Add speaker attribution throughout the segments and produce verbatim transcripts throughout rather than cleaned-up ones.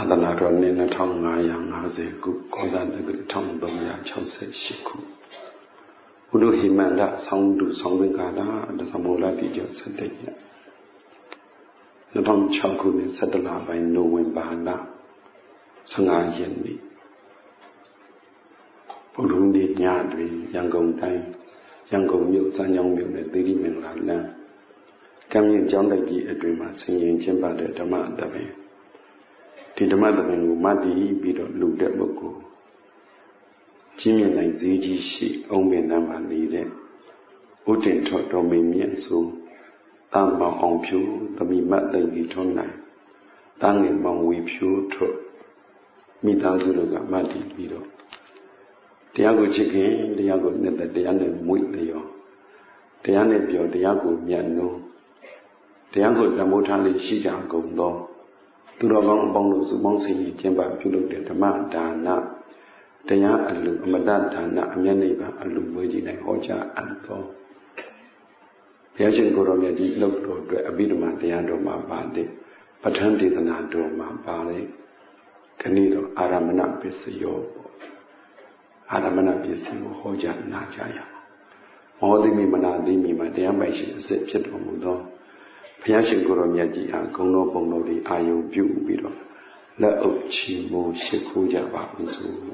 Speaker 1: သနာတော်နှစ်နှစ်ထောင်ငါးရာငါးဆယ်ခုကောဇာတက္ကရာတစ်သုံးရာခြောက်ဆယ်ရှစ်ခုဘုဒ္ဓဟိမန္တဆောင်းတုဆောင်းပင်ကာလဒသမုလတိကျော်စတဲ့ရက်နှစ်ထောင်ခြောက်ခုနှစ်ဆယ်တလပိုင်းနိုဝင်ဘာလဆယ်ငါးရက်နေ့ဘုဒ္ဓနေ့ညတွင်ရန်ကုန်တိုင်းရန်ကုန်မြို့စမ်းချောင်းမြို့နယ်သီရိမင်္ဂလာလမ်းကံမြင့်ကျောင်းတိုက်ကြီးအတွင်မှာဆင်ရင်ကျင်းပတဲ့ဓမ္မသဘင်ဒီဓမ္မသဘင်ကိုမတည်ပြီးတော့လူတဲ့ပုဂ္ဂိုလ်ကြီးမြတ်နိုင်ဈေးကြီးရှိအောင်ပင်နာမှာနေတဲ့ဥတ္တင်ထော်တော်မင်းမြတ်ဆိုတန်ပေါင်းအောင်ဖြူသမီးမတ်သိကြီးထွန်းနိုင်တန်ငယ်မောင်ဝေဖြူထွတ်မိသားစုတို့ကမတည်ပြီးတော့တရားကိုချစ်ခင်တရားကိုနှစ်သက်တရားနဲ့မွေ့လျော်တရားနဲ့ပြောတရားကိုမြတ်နိုးတရားကိုတမိုးထားလေးရှိကြကုန်သောသူတော်ကောင်းအပေါင်းတို့စုပေါင်းစည်းကျင့်ပပြုလုပ်တဲ့ဓမ္မဒါနတရားအလူအမတဒါနအမျက်နိဗ္ဗာန်အလူဝေကြီး၌ဟောကြားအပ်သောဘုရားရှင်ကိုယ်တော်မြတ်ကြီးလှုပ်တော်အတွက်အဘိဓမ္မာတရားတော်မှာပါတဲ့ပဋ္ဌာန်းဒေသနာတော်မှာပါတဲ့ခဏိတော်အာရမဏပစ္စယောအာရမဏပစ္စည်းကိုဟောကြားနာကြားရအောင်မောသိမိမနာသိမိမှာတရားပိုင်ရှင်အစစ်ဖြစ်တော်မူသောဘုရားရှင်ကိုယ်တော်မြတ်ကြီးအားဂုဏ်တော်ပုံတော်တွေအာယုံပြုပြီးတော့လက်အုပ်ချီးမွမ်းရှိခိုးကြပါဦးစို့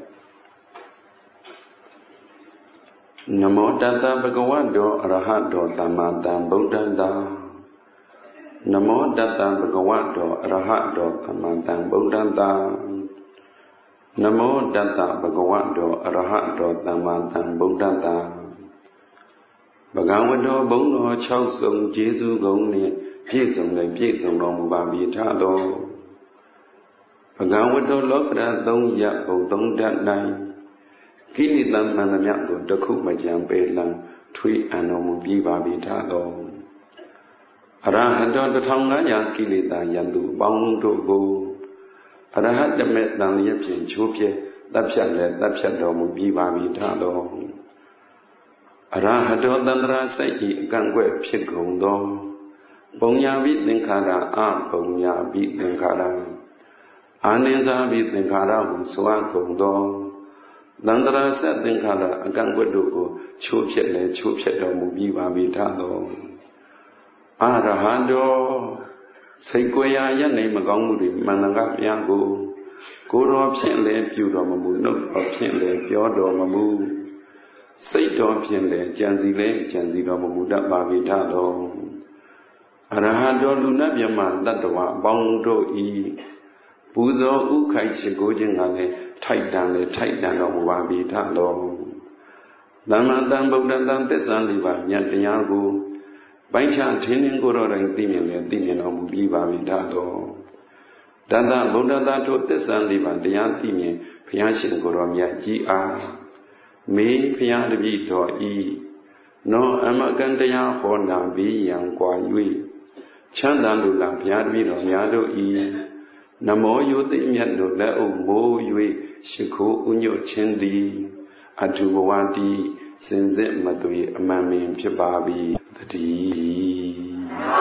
Speaker 1: နမောတတ္တဗဂဝတောအရဟတောသမ္မာသမ္ဗုဒ္ဓံတာနမောတတ္တဗဂဝတောအရဟတောသမ္မာသမ္ဗုဒ္ဓံတာနမောတတ္တဗဂဝတောအရဟတောသမ္မာသမ္ဗုဒ္ဓံတာဘဂဝတောဘုံတော်၆စုံကျေးဇူးကုန်နှင့်ပြည့်စုံလည်းပြည့်စုံတော်မူပါပြီထတော်ဘဂဝတောလောကရသုံးရဘုံသုံးတတ်နိုင်ကိလေသာမှန်သမျှကိုတစ်ခုမကြံပေလံထွေးအံတော်မူပြီးပါပြီထတော်အရဟတောတစ်ထောင်ငါးရာကိလေသာယံသူအပေါင်းတို့ကိုအရဟတမေတန်လျက်ဖြင့်ချိုးပြဲတပ်ဖြတ်လည်းတပ်ဖြတ်တော်မူပြီးပါပြီထတော်အရဟတောသန္တရာစိတ်ဤအကန့်ကွက်ဖြစ်ကုန်သောပုံညာပိသင်္ခါရအပုံညာပိသင်္ခါရအာနိသပိသင်္ခါရဟုဆိုအပ်ကုန်သောသန္တရာစသင်္ခါရအကန့်ကွက်တို့ကိုချိုးဖျက်လည်းချိုးဖျက်တော်မူပြီးပါပြီထတော်အရဟံတော်စိတ်ကိုယ်ရာရက်နေမကောင်းမှုတွေမန္တကများကိုကိုယ်တော်ဖြင့်လည်းပြုတော်မမူနှုတ်တော်ဖြင့်လည်းပြောတော်မမူစိတ်တော်ဖြင့်လည်းကြံစီလည်းကြံစီတော်မမူတတ်ပါပြီထတော်အရဟံတော်လူနာမြမတတ္တဝအပေါင်းတို့ဤပူဇော်ဥခိုက်ရှိကိုခြင်းကလည်းထိုက်တန်လည်းထိုက်တန်တော်မူပါပြီထတော်သမ္မာသမ္ဗုဒ္ဓံသစ္စာလေးပါးမြတ်တရားကိုပိုင်းခြားထင်းထင်းကိုယ်တော်တိုင်သိမြင်လည်းသိမြင်တော်မူပြီးပါပြီထတော်တတ္တဗုဒ္ဓတာထိုသစ္စာလေးပါးတရားသိမြင်ဘုရားရှင်ကိုယ်တော်မြတ်ကြီးအားမေဘုရားတပည့်တော်ဤနောအမကံတရားဟောနာပြီးရန်ကွာ၍ချမ်းသာလူကဘုရားတပည့်တော်များတို့ဤနမောယုသိမြတ်တို့လက်အုပ်မိုး၍ရှိခိုးဥညွတ်ခြင်းသည်အထုဘဝတိစင်စစ်မသွေအမှန်ပင်ဖြစ်ပါပြီတည်း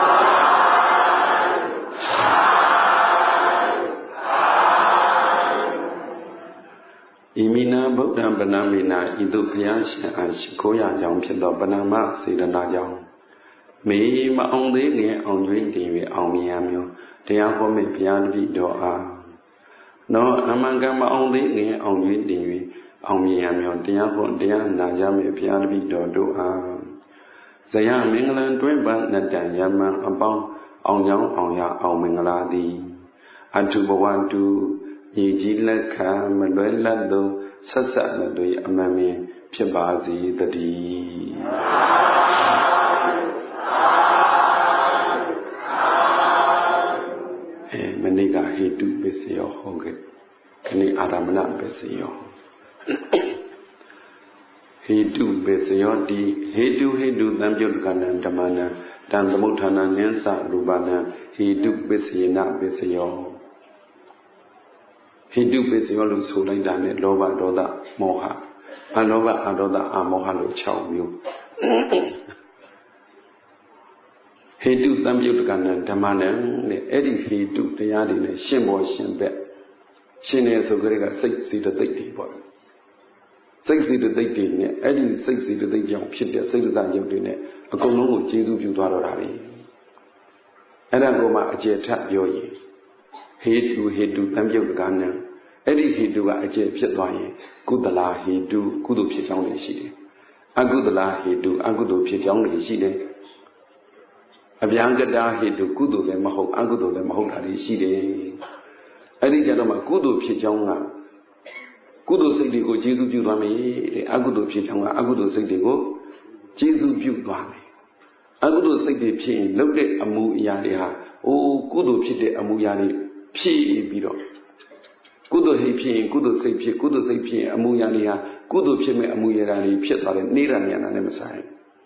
Speaker 1: ဣမိနာဗုဒ္ဓံပဏာမိနာဤသို့ဘုရားရှင်အားရှိခိုးရကြောင်းဖြစ်သောပဏာမစေတနာကြောင့်မေမအောင်သေးခင်အောင်ကျွင်းတင်၍အောင်မြင်ရမျိုးတရားဟောမိတ်ဘုရားတပည့်တော်အားနောအမှန်ကမအောင်သေးခင်အောင်ကျွင်းတင်၍အောင်မြင်ရမျိုးတရားဟောတရားနာကြမိတ်ဘုရားတပည့်တော်တို့အားဇယမင်္ဂလံတွင်ပန်းနတ္တယမံအပေါင်းအောင်ကြောင်းအောင်ရအောင်မင်္ဂလာသည်အထုဘဝတုဤကြီးလက်ခံမလွဲလတ်သောဆက်ဆက်မသွေအမှန်ပင်ဖြစ်ပါစေတည်းအဲမနေ့ကဟေတုပစ္စယောဟောခဲ့ခဏအာရမဏပစ္စယောဟေတုပစ္စယောတိဟေတုဟေတုသံပြုတ်ကနံဓမ္မနံတံသမုဋ္ဌာနနိသရူပနံဟေတုပစ္စယေနပစ္စယောဟိတုပစ္စယောလို့ဆိုလိုက်တာနဲ့လောဘဒေါသမောဟအလောဘအဒေါသအမောဟလို့၆မျိုးဟေတုသံယုတ်ကနံဓမ္မနံတဲ့အဲ့ဒီဟေတုတရားတွေနဲ့ရှင်းပေါ်ရှင်းဘက်ရှင်နေဆိုကြတဲ့ကစိတ်စေတသိက်တွေပေါ့စိတ်စေတသိက်တွေနဲ့အဲ့ဒီစိတ်စေတသိက်ကြောင့်ဖြစ်တဲ့စိတ်သက်ရုပ်တွေနဲ့အကုန်လုံးကိုကျေစုပြုသွားတော့တာပဲအဲ့ဒါကိုမှအကျေထပ်ပြောရင်ဟေတုဟေတုတံပြုတ်တကားနဲ့အဲ့ဒီဟေတုကအကျေဖြစ်သွားရင်ကုသလာဟေတုကုသိုလ်ဖြစ်ကြောင်းတွေရှိတယ်အကုသလာဟေတုအကုသိုလ်ဖြစ်ကြောင်းတွေရှိတယ်အဗျံကတာဟေတုကုသိုလ်လည်းမဟုတ်အကုသိုလ်လည်းမဟုတ်တာတွေရှိတယ်အဲ့ဒီကြတော့မှကုသိုလ်ဖြစ်ကြောင်းကကုသိုလ်စိတ်တွေကိုကျေစုပြုသွားမယ်တဲ့အကုသိုလ်ဖြစ်ကြောင်းကအကုသိုလ်စိတ်တွေကိုကျေစုပြုသွားမယ်အကုသိုလ်စိတ်တွေဖြစ်ရင်လုပ်တဲ့အမှုအရာတွေဟာအိုးကုသိုလ်ဖြစ်တဲ့အမှုအရာတွေဖြစ်ပြီးတော့ကုသိုလ်ဟိဖြစ်ရင်ကုသိုလ်စိတ်ဖြစ်ကုသိုလ်စိတ်ဖြစ်ရင်အမှုအရာတွေဟာကုသိုလ်ဖြစ်မဲ့အမှုအရာတွေဖြစ်သွားတယ်နေရမြနာနဲ့မဆိုင်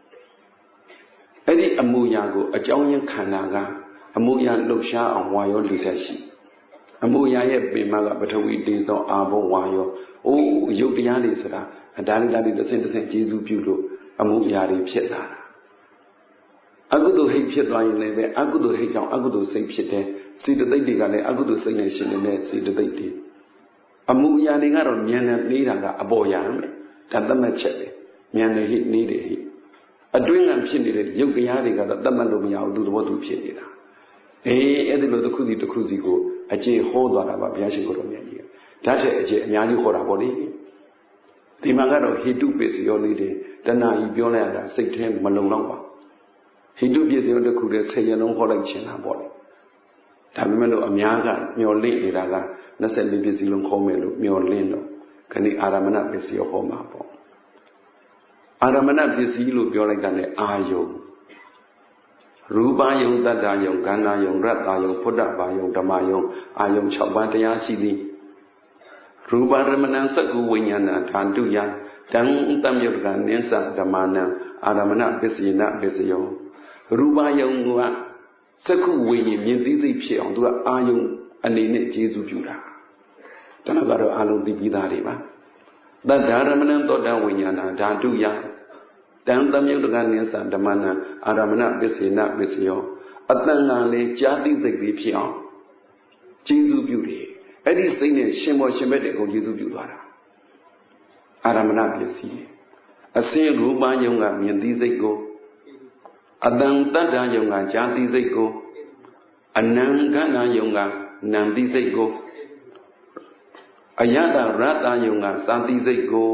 Speaker 1: အဲ့ဒီအမှုအရာကိုအကြောင်းရင်းခန္ဓာကအမှုအရာလှုပ်ရှားအောင်ဝါရောလူတတ်ရှိအမှုအရာရဲ့ပေမကပထဝီတေဇောအာဘောဝါယောအိုးရုပ်တရားတွေဆိုတာဒါလေးဒါလေးတစ်ဆင့်တစ်ဆင့်ကျေစုပြုလို့အမှုအရာတွေဖြစ်လာတာအကုသိုလ်ဟိတ်ဖြစ်သွားရင်လည်းအကုသိုလ်ဟိတ်ကြောင့်အကုသိုလ်စိတ်ဖြစ်တယ်စေတသိက်တွေကလည်းအကုသိုလ်စိတ်နဲ့ရှင်နေတဲ့စေတသိက်တွေအမှုအရာတွေကတော့ဉာဏ်နဲ့နေတာကအပေါ်ရမယ်ဒါသတ်မှတ်ချက်ပဲဉာဏ်နဲ့ဟိနေတယ်ဟိအတွင်းကဖြစ်နေတဲ့ရုပ်တရားတွေကတော့သတ်မှတ်လို့မရဘူးသူသဘောသူဖြစ်နေတာအေးအဲ့ဒီလိုတစ်ခုစီတစ်ခုစီကိုအခြေဟောသွားတာပါဘုရားရှိခိုးတော်မြတ်ကြီးဓာတ်တဲ့အခြေအများကြီးဟောတာပေါ့လေဒီမှာကတော့ဟိတုပစ္စယောလေးတွေတဏှာကြီးပြောလိုက်ရတာစိတ်ထဲမလုံလောက်ပါဟိတုပစ္စယောတစ်ခုတည်းဆယ်ရလုံးဟောလိုက်ချင်တာပေါ့လေဒါပေမဲ့လို့အများကမျောလင့်နေတာကနှစ်ဆယ်လေးပစ္စည်းလုံးခေါ်မယ်လို့မျောလင့်တော့ခဏအာရမဏပစ္စယောဟောမှာပေါ့အာရမဏပစ္စည်းလို့ပြောလိုက်တာနဲ့အာယုံရူပယုံတတ္တယုံခန္ဓာယုံရတ္တယုံဖုဒ္ဓဘာယုံဓမ္မယုံအာယုံ၆ပါးတရားရှိသည်ရူပရမဏံသက္ကုဝိညာဏဓာတုယတံတံယုတ်ကနိစ္စဓမ္မနံအာရမဏပစ္စယနပစ္စယောရူပယုံကသက္ကုဝိညာဉ်မြင်သိစိတ်ဖြစ်အောင်သူကအာယုံအနေနဲ့ကျေစုပြုတာတဏှာကတော့အလုံးသိပြီးသားတွေပါတတ္တရမဏံသောတဝိညာဏဓာတုယတံတံယုတ်ကနိစ္စဓမ္မနံအာရမဏပစ္စယနပစ္စယောအတန်ကလည်းကြာသိစိတ်တွေဖြစ်အောင်ကျေစုပြုတယ်အဲ့ဒီစိတ်နဲ့ရှင်မောရှင်ဘက်တဲ့အကုန်ကျေစုပြုသွားတာအာရမဏပစ္စည်းအစင်းရူပယုံကမြင်သိစိတ်ကိုအတန်တတ္တယုံကကြာသိစိတ်ကိုအနံခန္ဓာယုံကနံသိစိတ်ကိုအယတရတ္တယုံကသာသိစိတ်ကို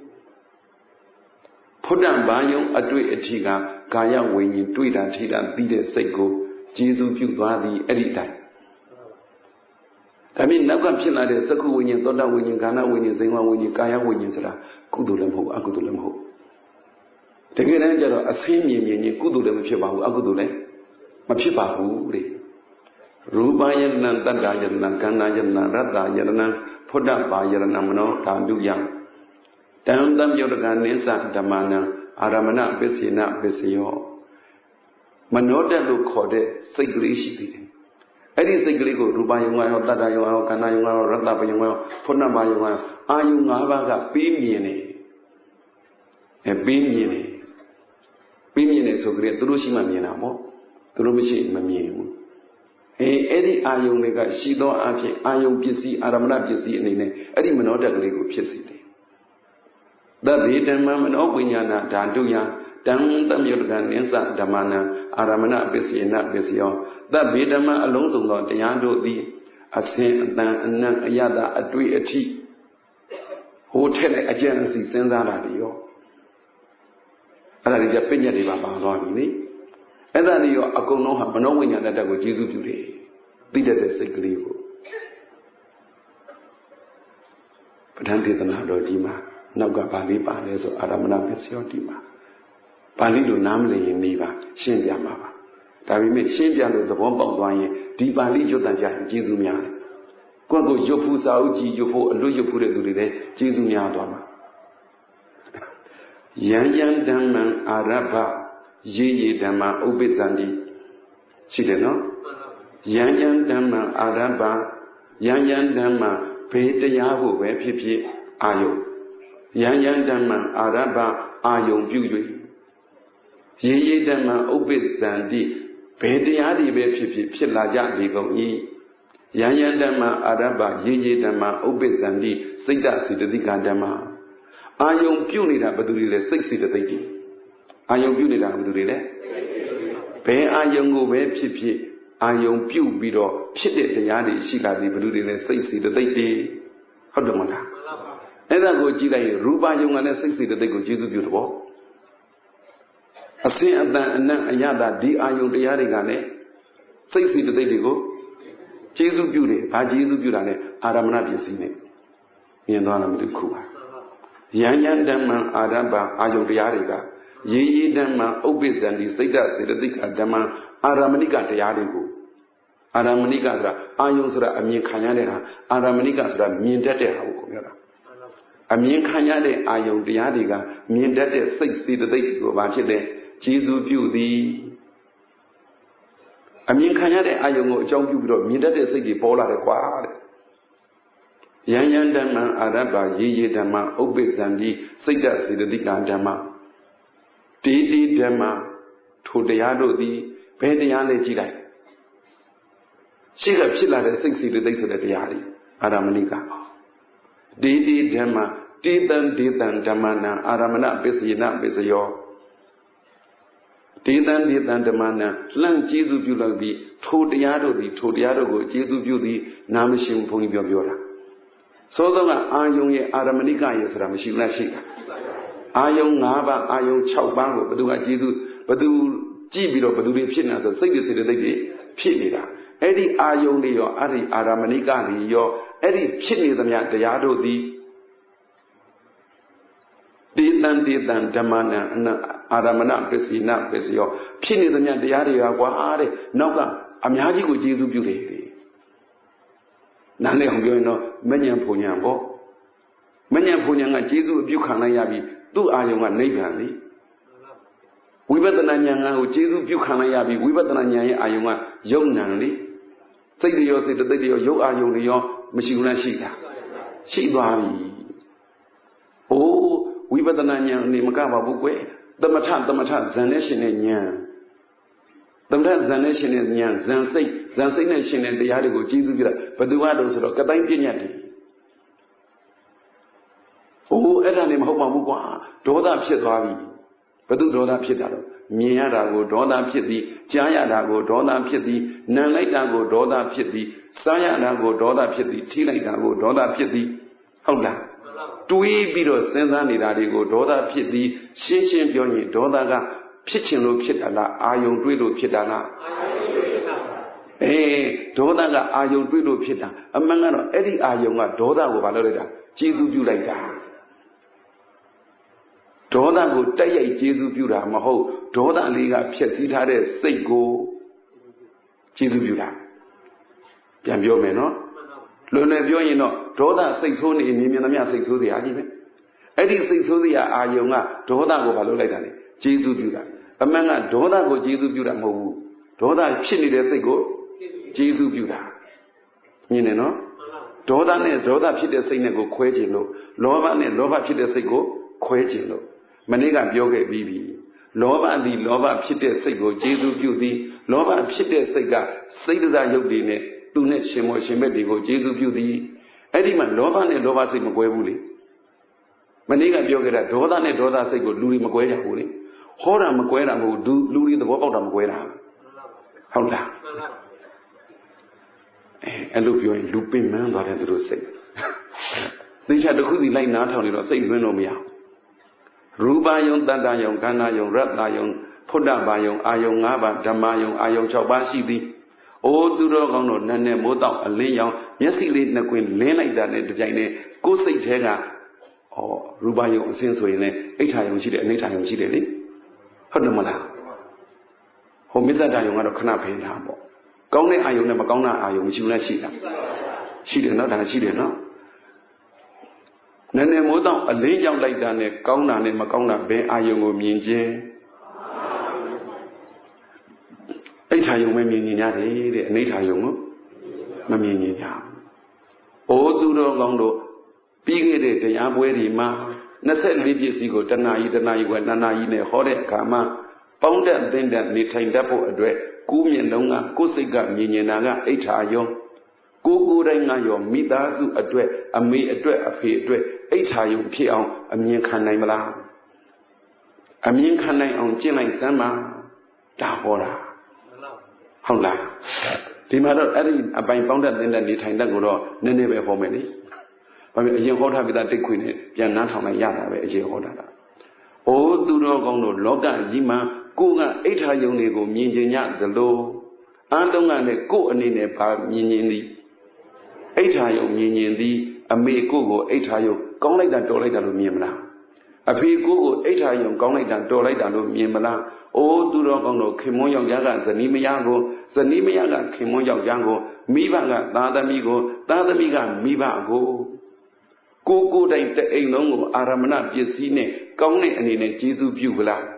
Speaker 1: ဖုဒ္ဓဘာယုံအတွေ့အထိကကာယဝိညာဉ်တွေ့တာထိတာသိတဲ့စိတ်ကိုကျေစုပြုသွားသည်အဲ့ဒီတိုင်းဒါပေမဲ့နောက်ကဖြစ်လာတဲ့သက္ကုဝိညာဉ်သောတာဝိညာဉ်ခန္ဓာဝိညာဉ်ဇိဝဝိညာဉ်ကာယဝိညာဉ်ဆိုတာကုသိုလ်လည်းမဟုတ်အကုသိုလ်လည်းမဟုတ်တကယ်တမ်းကျတော့အဆင်းမြင်မြင်ချင်းကုသိုလ်လည်းမဖြစ်ပါဘူးအကုသိုလ်လည်းမဖြစ်ပါဘူးတဲ့ရူပယတနာတတ္တယတနာခန္ဓာယတနာရတ္တယတနာဖုဒ္ဓဘာယတနာမနောဓာတုယတံတံယုတ်ကနိစ္စဓမ္မနံအာရမဏပစ္စယနပစ္စယောမနောတတ်လို့ခေါ်တဲ့စိတ်ကလေးရှိသေးတယ်အဲ့ဒီစိတ်ကလေးကိုရူပယုံကရောတတ္တယုံကရောခန္ဓာယုံကရောရတ္တပယုံကရောဖုဒ္ဓဘာယုံကရောအာယုံ၅ပါးကပြီးမြင်နေအဲပြီးမြင်နေပြီးမြင်နေဆိုကြတဲ့သူတို့ရှိမှမြင်တာပေါ့သူတို့မရှိမမြင်ဘူးအဲအဲ့ဒီအာယုံတွေကရှိသောအဖြစ်အာယုံပစ္စည်းအာရမဏပစ္စည်းအနေနဲ့အဲ့ဒီမနောတတ်ကလေးကိုဖြစ်စေတယ်သဗ္ဗေဓမ္မမနောဝိညာဏဓာတုယတံတံယုတ်ကနိစ္စဓမ္မနံအာရမဏပစ္စယနပစ္စယောသဗ္ဗေဓမ္မအလုံးစုံသောတရားတို့သည်အစဉ်အတန်အနံ့အယတအတွေ့အထိဟိုထက်တဲ့အကျဉ်းအစီစဉ်းစားတာတွေရောအဲ့ဒါတွေကြပညာတွေပါပါသွားပြီလေအဲ့ဒါတွေရောအကုန်လုံးဟာမနောဝိညာဏတတ်ကိုကျေစုပြုတယ်သိတတ်တဲ့စိတ်ကလေးကိုပဋ္ဌာန်းဒေသနာတော်ကြီးမှာနောက်ကပါဠိပါလဲဆိုအာရမဏပစ္စယောတိမှာပါဠိလိုနားမလည်ရင်နေပါရှင်းပြမှာပါဒါပေမဲ့ရှင်းပြလို့သဘောပေါက်သွားရင်ဒီပါဠိရွတ်တန်ကြရင်ကျေးဇူးများတယ်ကိုယ့်ကိုရွတ်ဖူးစာအုပ်ကြီးရွတ်ဖို့အလွတ်ရွတ်ဖူးတဲ့သူတွေလည်းကျေးဇူးများသွားမှာယံယံဓမ္မံအာရဘရေရေဓမ္မဥပ္ပဇ္ဇံတိရှိတယ်နော်ယံယံဓမ္မံအာရဘယံယံဓမ္မဘေးတရားဖို့ပဲဖြစ်ဖြစ်အာယုယံယံဓမ္မံအာရဘအာယုံပြု၍ရေရေဓမ္မဥပ္ပဇ္ဇံတိဘေးတရားတွေပဲဖြစ်ဖြစ်ဖြစ်လာကြလေကုန်၏ယံယံဓမ္မအာရဘရေရေဓမ္မဥပ္ပဇန္တိစိတ်တစေတသိကဓမ္မအာယုံပြုတ်နေတာဘယ်သူတွေလဲစိတ်စေတသိက်တွေအာယုံပြုတ်နေတာဘယ်သူတွေလဲဘယ်အာယုံကိုပဲဖြစ်ဖြစ်အာယုံပြုတ်ပြီးတော့ဖြစ်တဲ့တရားတွေရှိလာသည်ဘယ်သူတွေလဲစိတ်စေတသိက်တွေဟုတ်တယ်မလားအဲ့ဒါကိုကြည့်လိုက်ရင်ရူပယုံကလည်းစိတ်စေတသိက်ကိုကျေစုပြုတယ်ပေါ့အစင်အတန်အနံ့အယတာဒီအာယုံတရားတွေကလည်းစိတ်စေတသိက်တွေကိုကျေစုပြုတယ်ဘာကျေစုပြုတာလဲအာရမဏပစ္စည်းနဲ့မြင်သွားလားမသိခုပါယံယံဓမ္မအာရဘအာယုံတရားတွေကရေရေဓမ္မဥပ္ပဇ္ဇန္တိစိတ်တစေတသိကဓမ္မအာရမဏိကတရားတွေကိုအာရမဏိကဆိုတာအာယုံဆိုတာအမြင်ခံရတဲ့ဟာအာရမဏိကဆိုတာမြင်တတ်တဲ့ဟာကိုခေါ်ရတာအမြင်ခံရတဲ့အာယုံတရားတွေကမြင်တတ်တဲ့စိတ်စေတသိက်ကိုဘာဖြစ်လဲကျေစုပြုသည်အမြင်ခံရတဲ့အာယုံကိုအကြောင်းပြုပြီးတော့မြင်တတ်တဲ့စိတ်တွေပေါ်လာတယ်ကွာတဲ့ယံယံဓမ္မအာရဘရေရေဓမ္မဥပ္ပဇ္ဇန္တိစိတ်တစေတသိကဓမ္မတေတိဓမ္မထိုတရားတို့သည်ဘယ်တရားလဲကြည့်လိုက်ရှိကဖြစ်လာတဲ့စိတ်စေတသိက်ဆိုတဲ့တရားတွေအာရမဏိကတေတိဓမ္မတေတံဒေတံဓမ္မနံအာရမဏပစ္စယနပစ္စယောဒေတံဒေတံဓမ္မနံလှမ်းကျေစုပြုလိုက်ပြီးထိုတရားတို့သည်ထိုတရားတို့ကိုကျေစုပြုသည်နာမရှိဘူးဘုန်းကြီးပြောပြောတာသောသောကအာယုံရဲ့အာရမဏိကရဲ့ဆိုတာမရှိဘူးလားရှိတာအာယုံ၅ပါးအာယုံ၆ပါးကိုဘယ်သူကကျေစုဘယ်သူကြည့်ပြီးတော့ဘယ်သူတွေဖြစ်နေတာဆိုစိတ်တွေစေတသိက်တွေဖြစ်နေတာအဲ့ဒီအာယုံတွေရောအဲ့ဒီအာရမဏိကတွေရောအဲ့ဒီဖြစ်နေသမျှတရားတို့သည်တေတံတေတံဓမ္မနံအာရမဏပစ္စည်းနပစ္စယောဖြစ်နေသမျှတရားတွေကကွာတဲ့နောက်ကအများကြီးကိုကျေစုပြုတယ်နားလည်အောင်ပြောရင်တော့မဉ္ဇဉ်ဖုန်ဉဏ်ပေါ့မဉ္ဇဉ်ဖုန်ဉဏ်ကကျေစုအပြုခံလိုက်ရပြီသူ့အာယုံကနိဗ္ဗာန်လေဝိပဿနာဉာဏ်ကိုကျေစုပြုခံလိုက်ရပြီဝိပဿနာဉာဏ်ရဲ့အာယုံကယုံနံလေစိတ်တွေရောစိတ်တသိက်တွေရောယုတ်အာယုံတွေရောမရှိဘူးလားရှိတာရှိသွားပြီ။အိုးဝိပဿနာဉာဏ်နေမကပါဘူးကွယ်သမထသမထဇန်နဲ့ရှင်တဲ့ဉာဏ်သမထဇန်နဲ့ရှင်တဲ့ဉာဏ်ဇန်စိတ်ဇန်စိတ်နဲ့ရှင်တဲ့တရားတွေကိုကျေစုပြတာဘယ်သူကတော့ဆိုတော့ကတိုင်းပြညတ်တယ်။အိုးအဲ့ဒါနေမဟုတ်ပါဘူးကွာဒေါသဖြစ်သွားပြီဘယ်သူဒေါသဖြစ်တာတော့မြင်ရတာကိုဒေါသဖြစ်သည်ကြားရတာကိုဒေါသဖြစ်သည်နားလိုက်တာကိုဒေါသဖြစ်သည်စားရတာကိုဒေါသဖြစ်သည်ထိလိုက်တာကိုဒေါသဖြစ်သည်ဟုတ်လားတွေးပြီးတော့စဉ်းစားနေတာတွေကိုဒေါသဖြစ်သည်ရှင်းရှင်းပြောရင်ဒေါသကဖြစ်ခြင်းလို့ဖြစ်တာလားအာယုံတွေးလို့ဖြစ်တာလားအာယုံတွေးဖြစ်တာအေးဒေါသကအာယုံတွေးလို့ဖြစ်တာအမှန်ကတော့အဲ့ဒီအာယုံကဒေါသကိုဘာလုပ်လိုက်တာကျေစုပြုလိုက်တာဒေါသကိုတိုက်ရိုက်ကျေစုပြုတာမဟုတ်ဒေါသလေးကဖြည့်ဆည်းထားတဲ့စိတ်ကိုကျေစုပြုတာပြန်ပြောမယ်နော်လွယ်လွယ်ပြောရင်တော့ဒေါသစိတ်ဆိုးနေမြင်မြင်သမျှစိတ်ဆိုးစရာကြီးပဲအဲ့ဒီစိတ်ဆိုးစရာအာယုံကဒေါသကိုဘာလုပ်လိုက်တာလဲကျေစုပြုတာအမှန်ကဒေါသကိုကျေစုပြုတာမဟုတ်ဘူးဒေါသဖြစ်နေတဲ့စိတ်ကိုကျေစုပြုတာမြင်တယ်နော်ဒေါသနဲ့ဒေါသဖြစ်တဲ့စိတ်နဲ့ကိုခွဲခြင်းလို့လောဘနဲ့လောဘဖြစ်တဲ့စိတ်ကိုခွဲခြင်းလို့မနေ့ကပြောခဲ့ပြီးပြီလောဘသည်လောဘဖြစ်တဲ့စိတ်ကိုကျေစုပြုသည်လောဘဖြစ်တဲ့စိတ်ကစိတ်တရားရုပ်တွေနဲ့သူနဲ့ရှင်မောရှင်ဘက်တွေကိုကျေစုပြုသည်အဲ့ဒီမှာလောဘနဲ့လောဘစိတ်မကွဲဘူးလေမနေ့ကပြောခဲ့တာဒေါသနဲ့ဒေါသစိတ်ကိုလူတွေမကွဲကြဘူးလေဟောတာမကွဲတာမဟုတ်ဘူးလူတွေသဘောပေါက်တာမကွဲတာဟုတ်လားအဲအဲ့လိုပြောရင်လူပင်မန်းသွားတယ်သူတို့စိတ်သိချာတစ်ခုစီလိုက်နားထောင်နေတော့စိတ်လွင်းလို့မရဘူးရူပယုံတတ္တယုံခန္ဓာယုံရတ္တယုံဖုဒ္ဓဘာယုံအာယုံ၅ပါးဓမ္မယုံအာယုံ၆ပါးရှိသည်အိုးသူတော်ကောင်းတို့နတ်နဲ့မိုးတောက်အလင်းရောင်မျက်စိလေးနှစ်ကွင်းလင်းလိုက်တာနဲ့တပြိုင်နက်ကိုယ်စိတ်ထဲကဩရူပယုံအစင်းဆိုရင်လည်းအိဋ္ဌာယုံရှိတယ်အနိဋ္ဌာယုံရှိတယ်လေဟုတ်တယ်မလားဟိုမစ္ဆဒယုံကတော့ခဏဖိနေတာပေါ့ကောင်းတဲ့အာယုံနဲ့မကောင်းတဲ့အာယုံမရှိဘူးလားရှိတာရှိတယ်နော်ဒါရှိတယ်နော်နည်းနည်းမိုးတော့အလင်းရောက်လိုက်တာနဲ့ကောင်းတာနဲ့မကောင်းတာဘယ်အာယုံကိုမြင်ခြင်းအိဋ္ဌာယုံပဲမြင်နေရတယ်တဲ့အနိဋ္ဌာယုံကိုမမြင်နေကြဘူး။အိုးသူတော်ကောင်းတို့ပြီးခဲ့တဲ့တရားပွဲတွေမှာနှစ်ဆက်လေးပစ္စည်းကိုတဏှာကြီးတဏှာကြီးကနှစ်နာရီနဲ့ဟောတဲ့အခါမှာပေါင်းတဲ့သိမ့်တဲ့နေထိုင်တတ်ဖို့အတွက်ကိုယ်မျက်လုံးကကိုယ်စိတ်ကမြင်နေတာကအိဋ္ဌာယုံကိုကိုတိုင်းကရောမိသားစုအတွက်အမေအတွက်အဖေအတွက်အိဋ္ဌာယုံဖြစ်အောင်အမြင်ခံနိုင်မလားအမြင်ခံနိုင်အောင်ကျင့်လိုက်စမ်းပါဒါဟောတာဟုတ်လားဒီမှာတော့အဲ့ဒီအပိုင်ပေါင်းတဲ့တင်တဲ့နေထိုင်တဲ့ကိုတော့နည်းနည်းပဲဟောမယ်လေဘာဖြစ်အရင်ဟောထားပြီးသားတိတ်ခွေနဲ့ပြန်နှမ်းထောင်လိုက်ရတာပဲအရင်ဟောတာလားအိုးသူတော်ကောင်းတို့လောကကြီးမှာကိုကအိဋ္ဌာယုံတွေကိုမြင်ကျင်ကြသလိုအားလုံးကလည်းကို့အနေနဲ့ပါမြင်မြင်သည်အိဋ္ဌာယုံမြင်မြင်သည်အမေကိုကိုအိဋ္ဌာယုံကောင်းလိုက်တာတော်လိုက်တာလို့မြင်မလားအဖေကိုကိုအိဋ္ဌာယုံကောင်းလိုက်တာတော်လိုက်တာလို့မြင်မလားအိုးသူတော်ကောင်းတို့ခင်မွန်းယောက်ျားကဇနီးမယားကိုဇနီးမယားကခင်မွန်းယောက်ျားကိုမိဘကသားသမီးကိုသားသမီးကမိဘကိုကိုကိုတိုင်တအိမ်လုံးကိုအာရမဏပစ္စည်းနဲ့ကောင်းတဲ့အနေနဲ့ကျေးဇူးပြုပလား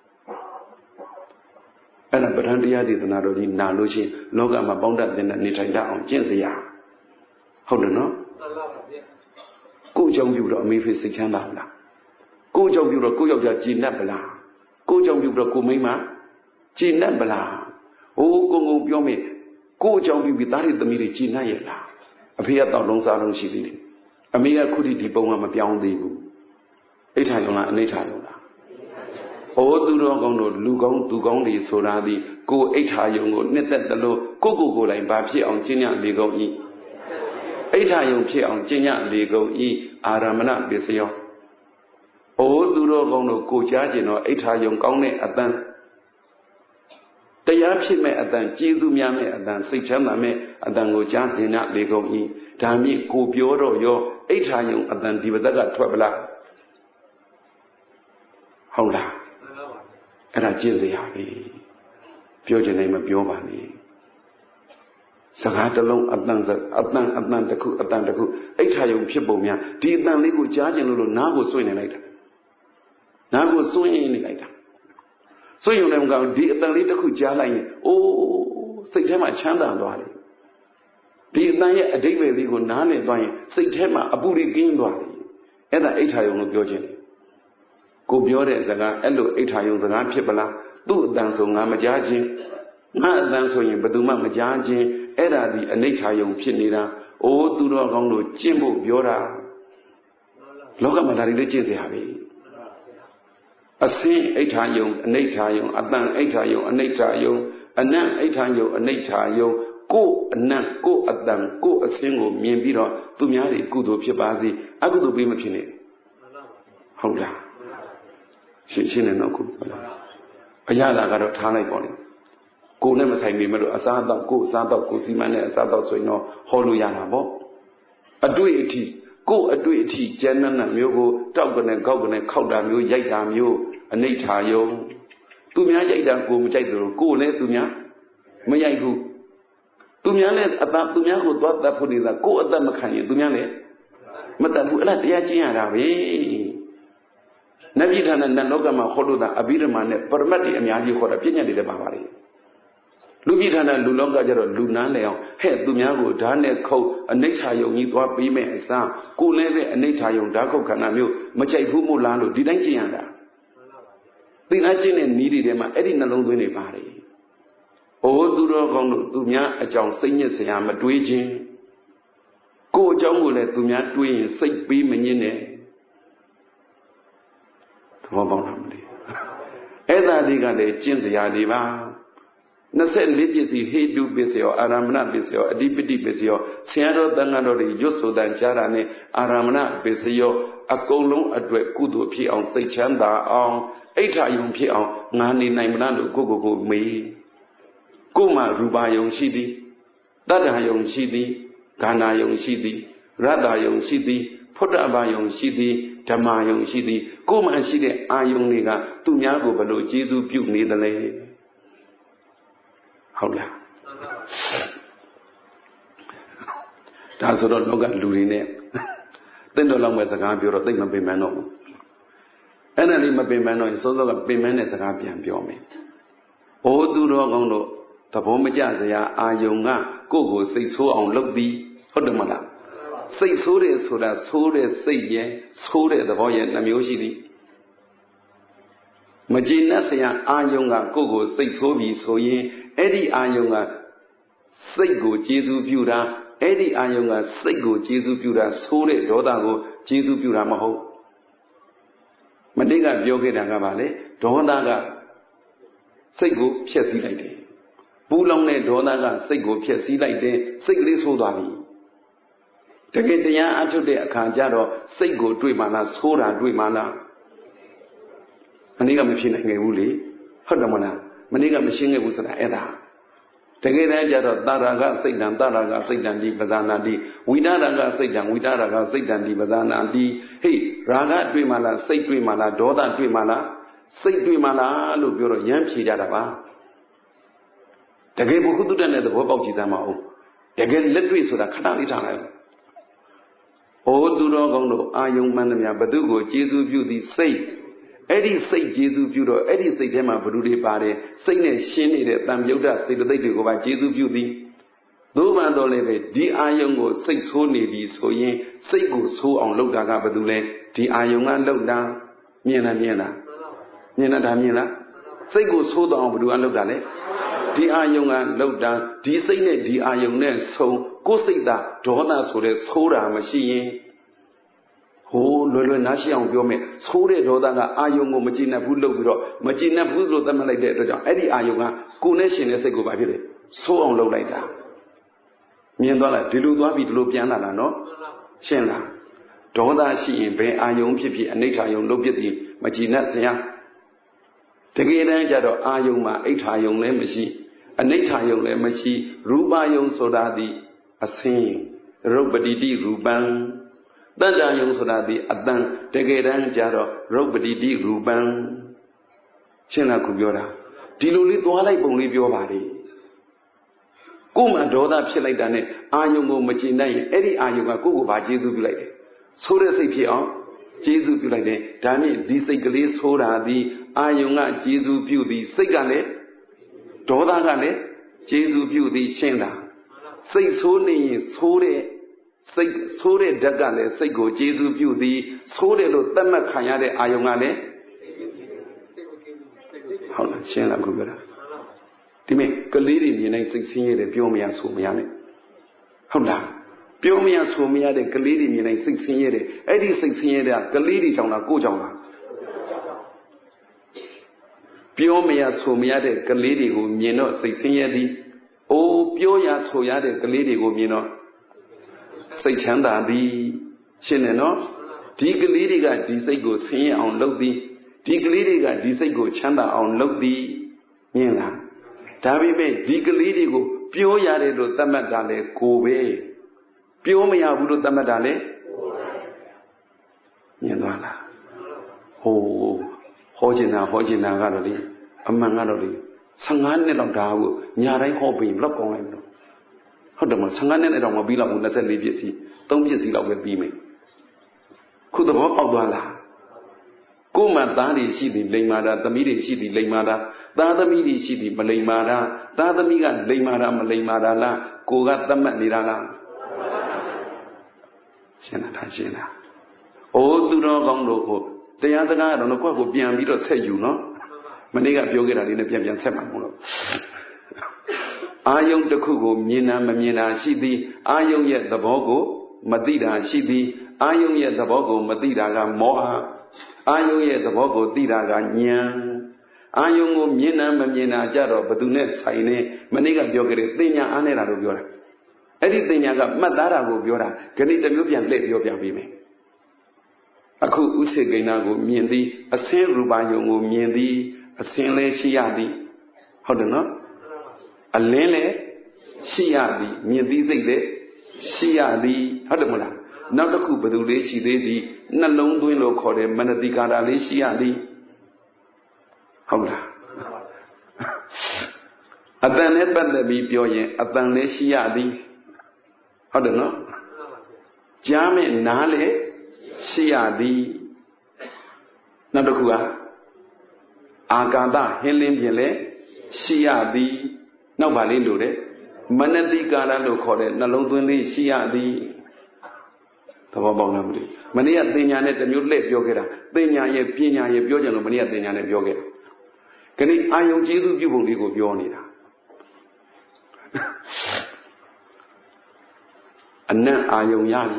Speaker 1: အဲ့ဒါပဋ္ဌာန်းတရားဒေသနာတော်ကြီးနာလို့ရှိရင်လောကမှာပေါင်းတတ်တဲ့နေထိုင်တတ်အောင်ကျင့်စရာဟုတ်တယ်နော်ကိုအကြောင်းပြုတော့အမေဖေစိတ်ချမ်းသာမလားကိုအကြောင်းပြုတော့ကိုယောက်ျားကြည်နပ်ပလားကိုအကြောင်းပြုတော့ကိုမိန်းမကြည်နပ်ပလားဟိုးကုံကုံပြောမယ်ကိုအကြောင်းပြုပြီးသားရသမီးတွေကြည်နပ်ရဲ့လားအဖေကတောက်လုံးစားလုံးရှိသေးတယ်အမေကခုထိဒီပုံကမပြောင်းသေးဘူးအိဋ္ဌာယုံလားအနိဋ္ဌာယုံလားဟိုသူတော်ကောင်းတို့လူကောင်းသူကောင်းတွေဆိုတာဒီကိုအိဋ္ဌာယုံကိုနှစ်သက်တယ်လို့ကိုကိုကိုယ်တိုင်ဘာဖြစ်အောင်ကျင့်ရလေကုန်ဤအိဋ္ဌာယုံဖြစ်အောင်ကျင့်ရလေကုန်ဤအာရမဏပစ္စယောအိုးသူတော်ကောင်းတို့ကိုကြားကျင်တော့အိဋ္ဌာယုံကောင်းတဲ့အတန်တရားဖြစ်မဲ့အတန်ကျေးဇူးများမဲ့အတန်စိတ်ချမ်းသာမဲ့အတန်ကိုကြားကျင်ရလေကုန်ဤဒါမြင့်ကိုပြောတော့ရောအိဋ္ဌာယုံအတန်ဒီပသက်ကထွက်ပလားဟုတ်လားအဲ့ဒါကျင့်စရာပဲပြောချင်တယ်မပြောပါနဲ့စကားတစ်လုံးအတန်အတန်အတန်တစ်ခုအတန်တစ်ခုအိဋ္ဌာယုံဖြစ်ပုံများဒီအတန်လေးကိုကြားကျင်လို့လို့နားကိုစွန့်နေလိုက်တာနားကိုစွန့်နေလိုက်တာစွန့်ရုံနဲ့မကောင်းဒီအတန်လေးတစ်ခုကြားလိုက်ရင်အိုးစိတ်ထဲမှာချမ်းသာသွားတယ်ဒီအတန်ရဲ့အဓိပ္ပာယ်လေးကိုနားလည်သွားရင်စိတ်ထဲမှာအပူတွေကင်းသွားတယ်အဲ့ဒါအိဋ္ဌာယုံလို့ပြောခြင်းကိုပြောတဲ့စကားအဲ့လိုအိဋ္ဌာယုံစကားဖြစ်ပလားသူ့အတန်ဆိုငါမကြားခြင်းငါအတန်ဆိုရင်ဘယ်သူမှမကြားခြင်းအဲ့ဒါဒီအနိဋ္ဌာယုံဖြစ်နေတာအိုးသူတော်ကောင်းတို့ကျင့်ဖို့ပြောတာလောကမှာဒါတွေလည်းကျင့်เสียပြီအစင်းအိဋ္ဌာယုံအနိဋ္ဌာယုံအတန်အိဋ္ဌာယုံအနိဋ္ဌာယုံအနံ့အိဋ္ဌာယုံအနိဋ္ဌာယုံကိုယ်အနံ့ကိုယ်အတန်ကိုယ်အစင်းကိုမြင်ပြီးတော့သူများတွေကုသိုလ်ဖြစ်ပါစေအကုသိုလ်ပေးမဖြစ်နဲ့ဟုတ်လားရှင်းရှင်းနဲ့တော့ခုအရာလာကတော့ထားလိုက်ပါလေကိုယ်နဲ့မဆိုင်ပေမဲ့လို့အစားအသောက်ကိုယ်အစားအသောက်ကိုစီမံနဲ့အစားအသောက်ဆိုရင်တော့ဟောလို့ရတာပေါ့အတွေ့အထိကိုယ်အတွေ့အထိကျန်းနတ်မျိုးကိုတောက်ကနေကောက်ကနေခောက်တာမျိုးရိုက်တာမျိုးအနိဋ္ဌာယုံသူများရိုက်တာကိုမကြိုက်သလိုကိုယ်လည်းသူများမရိုက်ဘူးသူများလည်းအသက်သူများကိုသွားတတ်ဖို့နေတာကိုယ်အသက်မခံရင်သူများလည်းမတတ်ဘူးအဲ့ဒါတရားကျင့်ရတာပဲနတ်ပြည်ဌာနနတ်လောကမှာဟောလို့တာအဘိဓမ္မာနဲ့ပရမတ်တွေအများကြီးဟောတာပြည့်ညတ်တွေလည်းပါပါလေလူပြည်ဌာနလူလောကကျတော့လူနန်းလေအောင်ဟဲ့သူများကိုဓာတ်နဲ့ခုတ်အနိဋ္ဌာယုံကြီးသွားပြီးမဲ့အစားကိုလည်းပဲအနိဋ္ဌာယုံဓာတ်ခုတ်ခန္ဓာမျိုးမကြိုက်ဘူးမို့လားလို့ဒီတိုင်းကျင့်ရတာသင်အားကျင့်တဲ့နီးတွေထဲမှာအဲ့ဒီနှလုံးသွင်းတွေပါတယ်။အိုးသူတော်ကောင်းတို့သူများအကြောင်းစိတ်ညစ်စရာမတွေးခြင်းကိုယ်အကြောင်းကိုလည်းသူများတွေးရင်စိတ်ပေးမငင်းနဲ့သဘောပေါက်လားမလဲအဲ့ဒါတွေကလည်းကျင့်စရာတွေပါနှစ်ဆယ့်လေးပစ္စည်းဟေတုပစ္စယောအာရမဏပစ္စယောအဓိပတိပစ္စယောဆရာတော်တန်ခါတော်တွေရွတ်ဆိုတန်ကြားတာနဲ့အာရမဏပစ္စယောအကုန်လုံးအတွက်ကုသိုလ်ဖြစ်အောင်စိတ်ချမ်းသာအောင်အိဋ္ဌာယုံဖြစ်အောင်ငါနေနိုင်မလားလို့ကိုကိုကိုမေးကိုမှရူပါယုံရှိသည်တတ္တယုံရှိသည်ခန္ဓာယုံရှိသည်ရတ္တယုံရှိသည်ဖုဒ္ဓဘာယုံရှိသည်ဓမ္မယုံရှိသည်ကိုမှရှိတဲ့အာယုံတွေကသူများကိုဘယ်လိုကျေးဇူးပြုနေသလဲဟုတ်လားဒါဆိုတော့လောကလူတွေနဲ့တင့်တော်လောက်မဲ့စကားပြောတော့သိမပင်ပန်းတော့ဘူးအဲ့ဒါလေးမပင်ပန်းတော့ရင်စိုးစောကပင်ပန်းတဲ့စကားပြန်ပြောမယ်။အိုးသူတော်ကောင်းတို့သဘောမကျစရာအာယုံကကိုယ့်ကိုစိတ်ဆိုးအောင်လုပ်သည်ဟုတ်တယ်မလားစိတ်ဆိုးတယ်ဆိုတာဆိုးတဲ့စိတ်ရဲ့ဆိုးတဲ့သဘောရဲ့နှမျိုးရှိသည်မကြည်နပ်စရာအာယုံကကိုယ့်ကိုစိတ်ဆိုးပြီဆိုရင်အဲ့ဒီအာယုံကစိတ်ကိုကျေစုပြုတာအဲ့ဒီအာယုံကစိတ်ကိုကျေစုပြုတာဆိုးတဲ့ဒေါသကိုကျေစုပြုတာမဟုတ်မနေ့ကပြောခဲ့တာကပါလေဒေါသကစိတ်ကိုဖျက်ဆီးလိုက်တယ်ပူလောင်တဲ့ဒေါသကစိတ်ကိုဖျက်ဆီးလိုက်တယ်စိတ်ကလေးဆိုးသွားပြီတကယ်တရားအထုတ်တဲ့အခါကျတော့စိတ်ကိုတွေ့မှလားဆိုးတာတွေ့မှလားမနေ့ကမဖြစ်နိုင်ခဲ့ဘူးလေဟုတ်တယ်မလားမနေ့ကမရှင်းခဲ့ဘူးဆိုတာအဲ့ဒါတကယ်တမ်းကျတော့တာရာကစိတ်တံတာရာကစိတ်တံဒီပဇာနာတိဝိတာရကစိတ်တံဝိတာရကစိတ်တံဒီပဇာနာတိဟေးရာဂတွေ့မှလားစိတ်တွေ့မှလားဒေါသတွေ့မှလားစိတ်တွေ့မှလားလို့ပြောတော့ရမ်းဖြေကြတာပါတကယ်ဘုဟုတ္တနဲ့သဘောပေါက်ကြည့်သမ်းပါဦးတကယ်လက်တွေ့ဆိုတာခဏလေးထားလိုက်ဩသူတော်ကောင်းတို့အာယုံမှန်သမျှဘသူကိုကျေစုပြုသည်စိတ်အဲ့ဒီစိတ်ကျေစုပြုတော့အဲ့ဒီစိတ်ထဲမှာဘ누구တွေပါတယ်စိတ်နဲ့ရှင်းနေတဲ့တန်မြုပ်တဲ့စေတသိက်တွေကိုပါကျေစုပြုသည်သို့မှတော့လည်းပဲဒီအာယုံကိုစိတ်ဆိုးနေပြီဆိုရင်စိတ်ကိုဆိုးအောင်လုပ်တာကဘယ်သူလဲဒီအာယုံကလုပ်တာမြင်လားမြင်လားမြင်လားဒါမြင်လားစိတ်ကိုဆိုးတော့အောင်ဘယ်သူကလုပ်တာလဲဒီအာယုံကလုပ်တာဒီစိတ်နဲ့ဒီအာယုံနဲ့ဆုံကိုယ်စိတ်သာဒေါသဆိုတဲ့ဆိုးတာမရှိရင်ဟိုလွယ်လွယ်နားရှိအောင်ပြောမယ်ဆိုးတဲ့ဒေါသကအာယုံကိုမကြည်နပ်ဘူးလုပ်ပြီးတော့မကြည်နပ်ဘူးလို့သတ်မှတ်လိုက်တဲ့အတွက်ကြောင့်အဲ့ဒီအာယုံကကိုယ်နဲ့ရှင်တဲ့စိတ်ကိုပါဖြစ်တယ်ဆိုးအောင်လုပ်လိုက်တာမြင်သွားလားဒီလိုသွားပြီးဒီလိုပြန်လာလားနော်ရှင်းလားဒေါသရှိရင်ဘယ်အာယုံဖြစ်ဖြစ်အနိဋ္ဌာယုံလုပ်ဖြစ်သည်မကြည်နပ်စရာတကယ်တမ်းကျတော့အာယုံမှာအိဋ္ဌာယုံလည်းမရှိအနိဋ္ဌာယုံလည်းမရှိရူပယုံဆိုတာသည်အစင်းရုပ်ပတိတိရူပံတတ္တယုံဆိုတာဒီအတန်တကယ်တမ်းကျတော့ရုပ်ပတိတိရူပံရှင်းလားခုပြောတာဒီလိုလေးသွားလိုက်ပုံလေးပြောပါလေကိုယ်မှဒေါသဖြစ်လိုက်တာနဲ့အာယုံကိုမကျင်နိုင်ရင်အဲ့ဒီအာယုံကကိုယ့်ကိုဘာကျေးဇူးပြုလိုက်တယ်ဆိုးတဲ့စိတ်ဖြစ်အောင်ကျေးဇူးပြုလိုက်တယ်ဒါမြင့်ဒီစိတ်ကလေးဆိုးတာဒီအာယုံကကျေးဇူးပြုသည်စိတ်ကလည်းဒေါသကလည်းကျေးဇူးပြုသည်ရှင်းတာစိတ်ဆိုးနေရင်ဆိုးတဲ့စိတ်ဆိုးတဲ့ဓာတ်ကလည်းစိတ်ကိုကျေးဇူးပြုသည်ဆိုးတယ်လို့သတ်မှတ်ခံရတဲ့အာယုံကလည်းဟုတ်လားရှင်းလားခုပြောတာဒီမဲ့ကလေးတွေမြင်တိုင်းစိတ်ဆင်းရဲတယ်ပြောမရဆိုမရနဲ့ဟုတ်လားပြောမရဆိုမရတဲ့ကလေးတွေမြင်တိုင်းစိတ်ဆင်းရဲတယ်အဲ့ဒီစိတ်ဆင်းရဲတဲ့ကလေးတွေကြောင့်လားကိုယ်ကြောင့်လားပြောမရဆိုမရတဲ့ကလေးတွေကိုမြင်တော့စိတ်ဆင်းရဲသည်အိုးပြောရဆိုရတဲ့ကလေးတွေကိုမြင်တော့စိတ်ချမ်းသာသည်ရှင်းတယ်နော်ဒီကလေးတွေကဒီစိတ်ကိုဆင်းရဲအောင်လုပ်သည်ဒီကလေးတွေကဒီစိတ်ကိုချမ်းသာအောင်လုပ်သည်မြင်လားဒါပေမဲ့ဒီကလေးတွေကိုပြောရတယ်လို့သတ်မှတ်တာလေကိုပဲပြောမရဘူးလို့သတ်မှတ်တာလေမြင်သွားလားဟိုဟောချင်တာဟောချင်တာကတော့လေအမှန်ကတော့လေဆယ်ငါးနှစ်လောက်ဒါကိုညာတိုင်းဟောပြီးလောက်ကောင်းလိုက်မလို့ဟုတ်တယ်မဆယ်ငါးနှစ်နဲ့တော့မပြီးတော့ဘူးနှစ်ဆယ့်လေးပြည့်စီသုံးပြည့်စီလောက်ပဲပြီးမယ်ခုသဘောပေါက်သွားလားကိုယ်မှသားတွေရှိသည်လိမ္မာတာသမီးတွေရှိသည်လိမ္မာတာသားသမီးတွေရှိသည်မလိမ္မာတာသားသမီးကလိမ္မာတာမလိမ္မာတာလားကိုကသတ်မှတ်နေတာလားရှင်းလားရှင်းလားအိုးသူတော်ကောင်းတို့ကိုတရားစကားကတော့ကိုယ့်ကိုပြန်ပြီးတော့ဆက်ယူနော်မနေ့ကပြောခဲ့တာလေးနဲ့ပြန်ပြန်ဆက်မှာမဟုတ်အာယုံတစ်ခုကိုမြင်တာမမြင်တာရှိသည်အာယုံရဲ့သဘောကိုမသိတာရှိသည်အာယုံရဲ့သဘောကိုမသိတာကမောဟအာယုံရဲ့သဘောကိုသိတာကဉာဏ်အာယုံကိုမြင်တာမမြင်တာကြတော့ဘယ်သူနဲ့ဆိုင်နေမနေ့ကပြောခဲ့တဲ့သိညာအားနေတာလို့ပြောတာအဲ့ဒီသိညာကမှတ်သားတာကိုပြောတာဂဏိတမျိုးပြန်လှည့်ပြောပြပေးမယ်အခုဥစေကိဏကိုမြင်သည်အစင်းရူပယုံကိုမြင်သည်အစင်းလည်းရှိရသည်ဟုတ်တယ်နော်အလင်းလည်းရှိရသည်မြင်သည်စိတ်လည်းရှိရသည်ဟုတ်တယ်မလားနောက်တစ်ခုဘယ်သူလေးရှိသေးသည်နှလုံးသွင်းလို့ခေါ်တယ်မနတိကာရလေးရှိရသည်ဟုတ်လားအတန်နဲ့ပတ်သက်ပြီးပြောရင်အတန်လည်းရှိရသည်ဟုတ်တယ်နော်ကြားမဲ့နားလည်းရှိရသည်နောက်တစ်ခုကအာကာသဟင်းလင်းပြင်လည်းရှိရသည်နောက်ပါလေးလို့တဲ့မနတိကာရလို့ခေါ်တဲ့နှလုံးသွင်းလေးရှိရသည်သဘောပေါက်လားမသိမနေ့ကသင်ညာနဲ့တမျိုးလှည့်ပြောခဲ့တာသင်ညာရဲ့ပညာရဲ့ပြောကြလို့မနေ့ကသင်ညာနဲ့ပြောခဲ့တာခဏအာယုံကျေးဇူးပြုပုံလေးကိုပြောနေတာအနံ့အာယုံရပြီ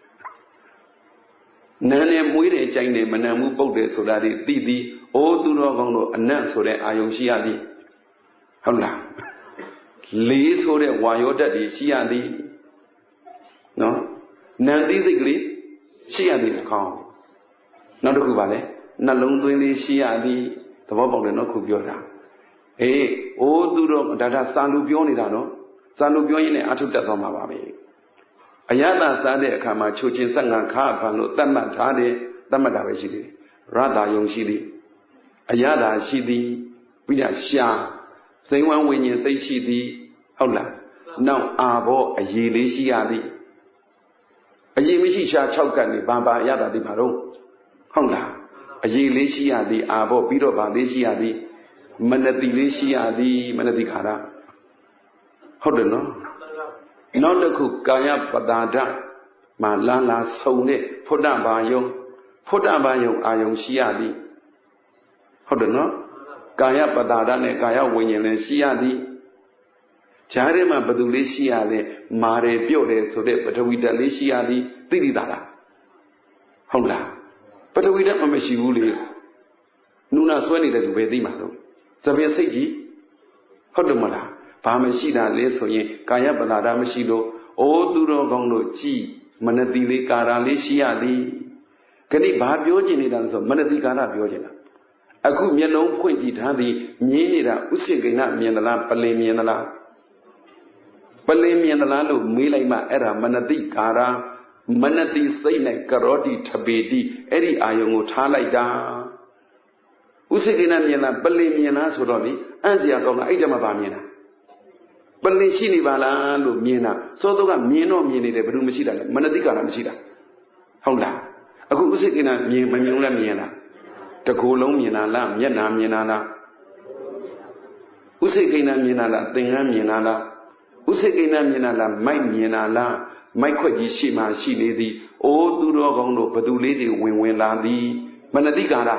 Speaker 1: နာနဲ့မွေးတယ်ကြိုင်တယ်မနံမှုပုတ်တယ်ဆိုတာဒီသိသည်အိုးသူတော်ကောင်းတို့အနံ့ဆိုတဲ့အာယုံရှိရသည်ဟုတ်လားလေးဆိုတဲ့ဝါယောဓာတ်တွေရှိရသည်နော်နံသိစိတ်ကလေးရှိရသည်ကောင်းနောက်တစ်ခုပါလေနှလုံးသွင်းလေးရှိရသည်သဘောပေါက်တယ်နော်ခုပြောတာအေးအိုးသူတော်ဒါဒါစာလူပြောနေတာနော်စာလူပြောရင်းနဲ့အထုတက်သွားမှာပါပဲအယတစားတဲ့အခါမှာချိုချင်းဆက်ငံခါဖန်လို့တတ်မှတ်ထားတယ်တတ်မှတ်တာပဲရှိတယ်ရတာယုံရှိသည်အယတာရှိသည်ပြီးတာရှာစိန်ဝမ်းဝိညာဉ်စိတ်ရှိသည်ဟုတ်လားနောက်အာဘောအရေးလေးရှိရသည်အရေးမရှိရှာ၆ကတ်နေဘာဘာအယတာဒီမှာတော့ဟုတ်လားအရေးလေးရှိရသည်အာဘောပြီးတော့ဗာလေးရှိရသည်မနတိလေးရှိရသည်မနတိခါရဟုတ်တယ်နော်နောက်တစ်ခုကာယပတာဒမှာလာလာဆုံတဲ့ဖုဒ္ဓဘာယုံဖုဒ္ဓဘာယုံအာယုံရှိရသည်ဟုတ်တယ်နော်ကာယပတာဒနဲ့ကာယဝိညာဉ်လည်းရှိရသည်ဈာထဲမှာဘသူလေးရှိရလဲမာတယ်ပြော့တယ်ဆိုတဲ့ပထဝီဓာတ်လေးရှိရသည်သိသိသာလားဟုတ်လားပထဝီဓာတ်မမရှိဘူးလေနုနာဆွဲနေတဲ့လူပဲသိမှာတော့သဘင်စိတ်ကြီးဟုတ်တယ်မလားဘာမရှိတာလဲဆိုရင်ကာယပတာဒမရှိလို့အိုးသူတော်ကောင်းတို့ကြည်မနတိလေးကာရာလေးရှိရသည်ခဏဘာပြောချင်နေတာလဲဆိုမနတိကာရပြောချင်တာအခုမျက်လုံးဖွင့်ကြည့်ထားသည်မြင်နေတာဥစ္စေကိဏမြင်သလားပလင်မြင်သလားပလင်မြင်သလားလို့မေးလိုက်မှအဲ့ဒါမနတိကာရာမနတိစိတ်နဲ့ကရောတိထပေတိအဲ့ဒီအာယုံကိုထားလိုက်တာဥစ္စေကိဏမြင်လားပလင်မြင်လားဆိုတော့လေအံ့စရာကောင်းတာအဲ့ကြမှာဗာမြင်တာပလင်ရှိနေပါလားလို့မြင်တာစောတော့ကမြင်တော့မြင်နေတယ်ဘယ်သူမရှိတာလဲမနတိကာရမရှိတာဟုတ်လားအခုဥစ္စေကိဏမြင်မမြင်လဲမြင်လားတကူလုံးမြင်တာလားမျက်နာမြင်တာလားဥစ္စေကိဏမြင်တာလားသင်္ကန်းမြင်တာလားဥစ္စေကိဏမြင်တာလားမိုက်မြင်တာလားမိုက်ခွက်ကြီးရှိမှရှိနေသည်အိုးသူတော်ကောင်းတို့ဘသူလေးတွေဝင်ဝင်လာသည်မနတိကာရ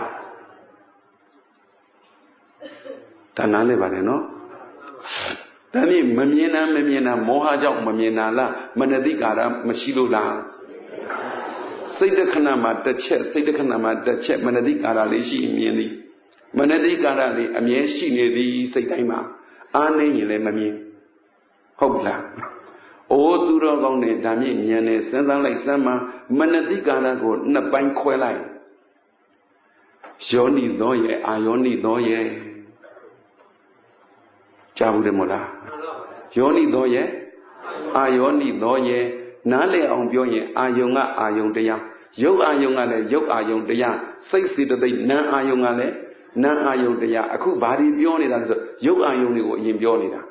Speaker 1: ဒါနားလဲပါလေနော်ဒါနဲ့မမြင်တာမမြင်တာမောဟကြောင့်မမြင်တာလားမနတိကာရမရှိလို့လားစိတ်တခဏမှာတစ်ချက်စိတ်တခဏမှာတစ်ချက်မနတိကာရလေးရှိမြင်သည်မနတိကာရလေးအမြဲရှိနေသည်စိတ်တိုင်းမှာအားနေရင်လည်းမမြင်ဟုတ်လားအိုးသူတော်ကောင်းနဲ့ဒါမြင့်ဉာဏ်နဲ့စဉ်းစားလိုက်စမ်းမှာမနတိကာရကိုနှစ်ပိုင်းခွဲလိုက်ယောနိသောရဲ့အာယောနိသောရဲ့ကြားဘူးတယ်မို့လားယောနိသောရဲ့အာယောနိသောရဲ့နားလည်အောင်ပြောရင်အာယုံကအာယုံတရားရုပ်အာယုံကလည်းရုပ်အာယုံတရားစိတ်စေတသိက်နာမ်အာယုံကလည်းနာမ်အာယုံတရားအခုဘာဒီပြောနေတာလဲဆိုရုပ်အာယုံတွေကိုအရင်ပြောနေတာ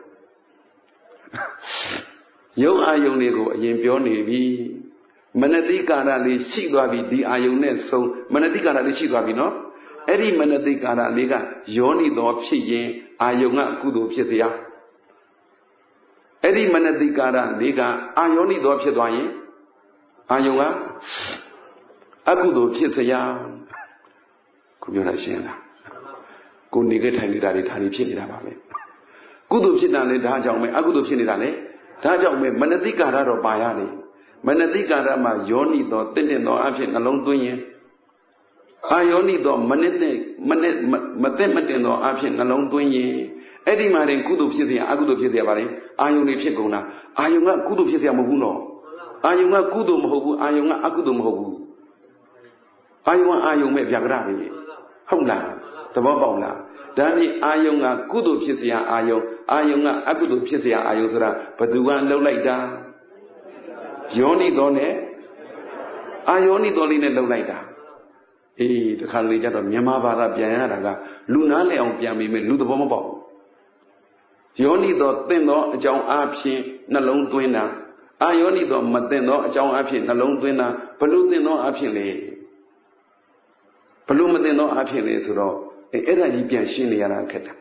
Speaker 1: ရုပ်အာယုံတွေကိုအရင်ပြောနေပြီမနတိကာရလေးရှိသွားပြီဒီအာယုံနဲ့ဆုံးမနတိကာရလေးရှိသွားပြီနော်အဲ့ဒီမနတိကာရလေးကယောနိသောဖြစ်ရင်အာယုံကကုသိုလ်ဖြစ်เสียအဲ့ဒီမနတိကာရလေးကအာယောနိသောဖြစ်သွားရင်အာယုံကအကုသိုလ်ဖြစ်เสียခုပြောတာရှင်းလားကိုနေခဲ့ထိုင်နေတာတွေဒါတွေဖြစ်နေတာပါပဲကုသိုလ်ဖြစ်တာလေဒါကြောင့်ပဲအကုသိုလ်ဖြစ်နေတာလေဒါကြောင့်ပဲမနတိကာရတော့ပါရတယ်မနတိကာရမှာယောနိသောတင့်တင့်သောအဖြစ်နှလုံးသွင်းရင်အာယောနိသောမနစ်တဲ့မနစ်မသိမတင်သောအဖြစ်နှလုံးသွင်းရင်အဲ့ဒီမှာတင်ကုသိုလ်ဖြစ်เสียအကုသိုလ်ဖြစ်เสียပါလေအာယုန်တွေဖြစ်ကုန်တာအာယုန်ကကုသိုလ်ဖြစ်เสียမဟုတ်ဘူးနော်အာယုန်ကကုသိုလ်မဟုတ်ဘူးအာယုန်ကအကုသိုလ်မဟုတ်ဘူးအာယုန်ကအာယုန်ပဲဗျာကရပဲဟုတ်လားသဘောပေါက်လားဒါမြင်အာယုန်ကကုသိုလ်ဖြစ်เสียအာယုန်အာယုန်ကအကုသိုလ်ဖြစ်เสียအာယုန်ဆိုတာဘသူကလှုပ်လိုက်တာယောနိသောနဲ့အာယောနိသောလေးနဲ့လှုပ်လိုက်တာအေးတခါလေကြတော့မြန်မာဘာသာပြန်ရတာကလူနာလဲအောင်ပြန်ပြီးမယ်လူသဘောမပေါက်ဘူးယောနိသောသင်သောအကြောင်းအဖြစ်နှလုံးသွင်းတာအာယောနိသောမသင်သောအကြောင်းအဖြစ်နှလုံးသွင်းတာဘလို့သင်သောအဖြစ်လေဘလို့မသင်သောအဖြစ်လေဆိုတော့အဲအဲ့ဒါကြီးပြန်ရှင်းနေရတာခက်တာ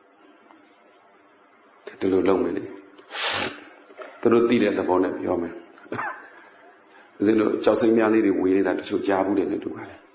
Speaker 1: ဒီလိုလုပ်မယ်လေသူတို့သိတဲ့သဘောနဲ့ပြောမယ်ဦးဇင်းတို့ကြောက်စိမ့်များလေးတွေဝေနေတာတချို့ကြားဘူးတယ်နဲ့တူပါလေ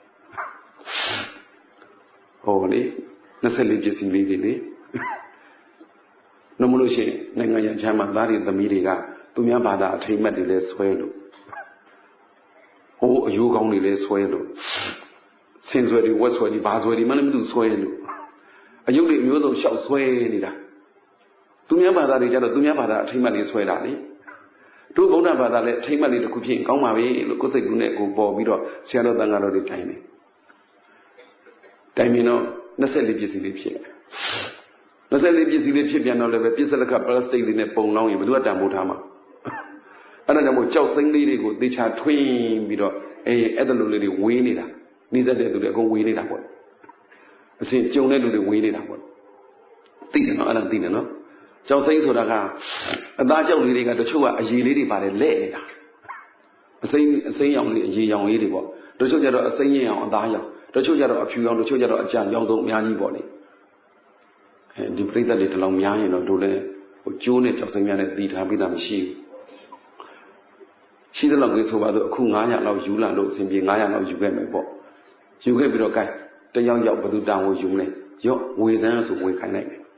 Speaker 1: ဟောလေနှစ်ဆက်လေးပစ္စည်းလေးတွေလေနှမလို့ရှိရင်နိုင်ငံရချမ်းမှာသားတွေသမီးတွေကသူများဘာသာအထိမ့်မှတ်တွေလဲဆွဲလို့ဟိုအယူကောင်းတွေလဲဆွဲလို့ဆင်ဆွဲတွေဝက်ဆွဲတွေဘာဆွဲတွေမှလည်းမသိဆွဲလို့အယုတ်တွေအမျိုးစုံရှောက်ဆွဲနေတာသူများဘာသာတွေကြတော့သူများဘာသာအထိမ့်မှတ်တွေဆွဲတာလေတို့ဗုဒ္ဓဘာသာလည်းအထိမ့်မှတ်တွေတစ်ခုဖြစ်ရင်ကောင်းပါပြီလို့ကိုယ်စိတ်ကူးနဲ့ကိုပေါ်ပြီးတော့ဆရာတော်တန်ဃာတော်တွေတိုင်းတယ်တိုင်းပြီးတော့နှစ်ဆက်လေးပစ္စည်းလေးဖြစ်နှစ်ဆက်လေးပစ္စည်းလေးဖြစ်ပြန်တော့လည်းပဲပစ္စလကပလတ်စတစ်တွေနဲ့ပုံလောင်းရင်ဘယ်သူကတန်ဖိုးထားမှာအဲ့ဒါကြောင့်မို့ကြောက်စိမ့်လေးတွေကိုသေချာထွင်းပြီးတော့အေးအဲ့ဒါလိုလေးတွေဝေးနေတာနှိစက်တဲ့သူတွေအကုန်ဝေးနေတာပေါ့အစဉ်ကြုံတဲ့လူတွေဝေးနေတာပေါ့သိတယ်နော်အဲ့ဒါသိတယ်နော်ကြောက်စိမ့်ဆိုတာကအသားကြောက်လေးတွေကတချို့ကအရေလေးတွေပါတယ်လဲ့နေတာအစိမ့်အစိမ့်ရောင်လေးအရေရောင်လေးတွေပေါ့တချို့ကျတော့အစိမ့်ရင်အောင်အသားရောင်တချို့ကျတော့အဖြူရောင်တချို့ကျတော့အကြံရောင်ဆုံးအများကြီးပေါ့လေအဲဒီပြိဿတွေတလောင်များရင်တော့တို့လည်းဟိုကျိုးနဲ့ကြောက်စိမ့်များနဲ့တည်ထားပြီးသားမရှိဘူးရှိသလောက်ကြီးဆိုပါတော့အခုnine hundredလောက်ယူလာလို့အစဉ်ပြေnine hundredလောက်ယူခဲ့မယ်ပေါ့ယူခဲ့ပြီးတော့ gain တယောက်ယောက်ဘယ်သူတောင်းကိုယူမလဲရော့ဝေစမ်းဆိုဝေခိုင်းလိုက်မယ်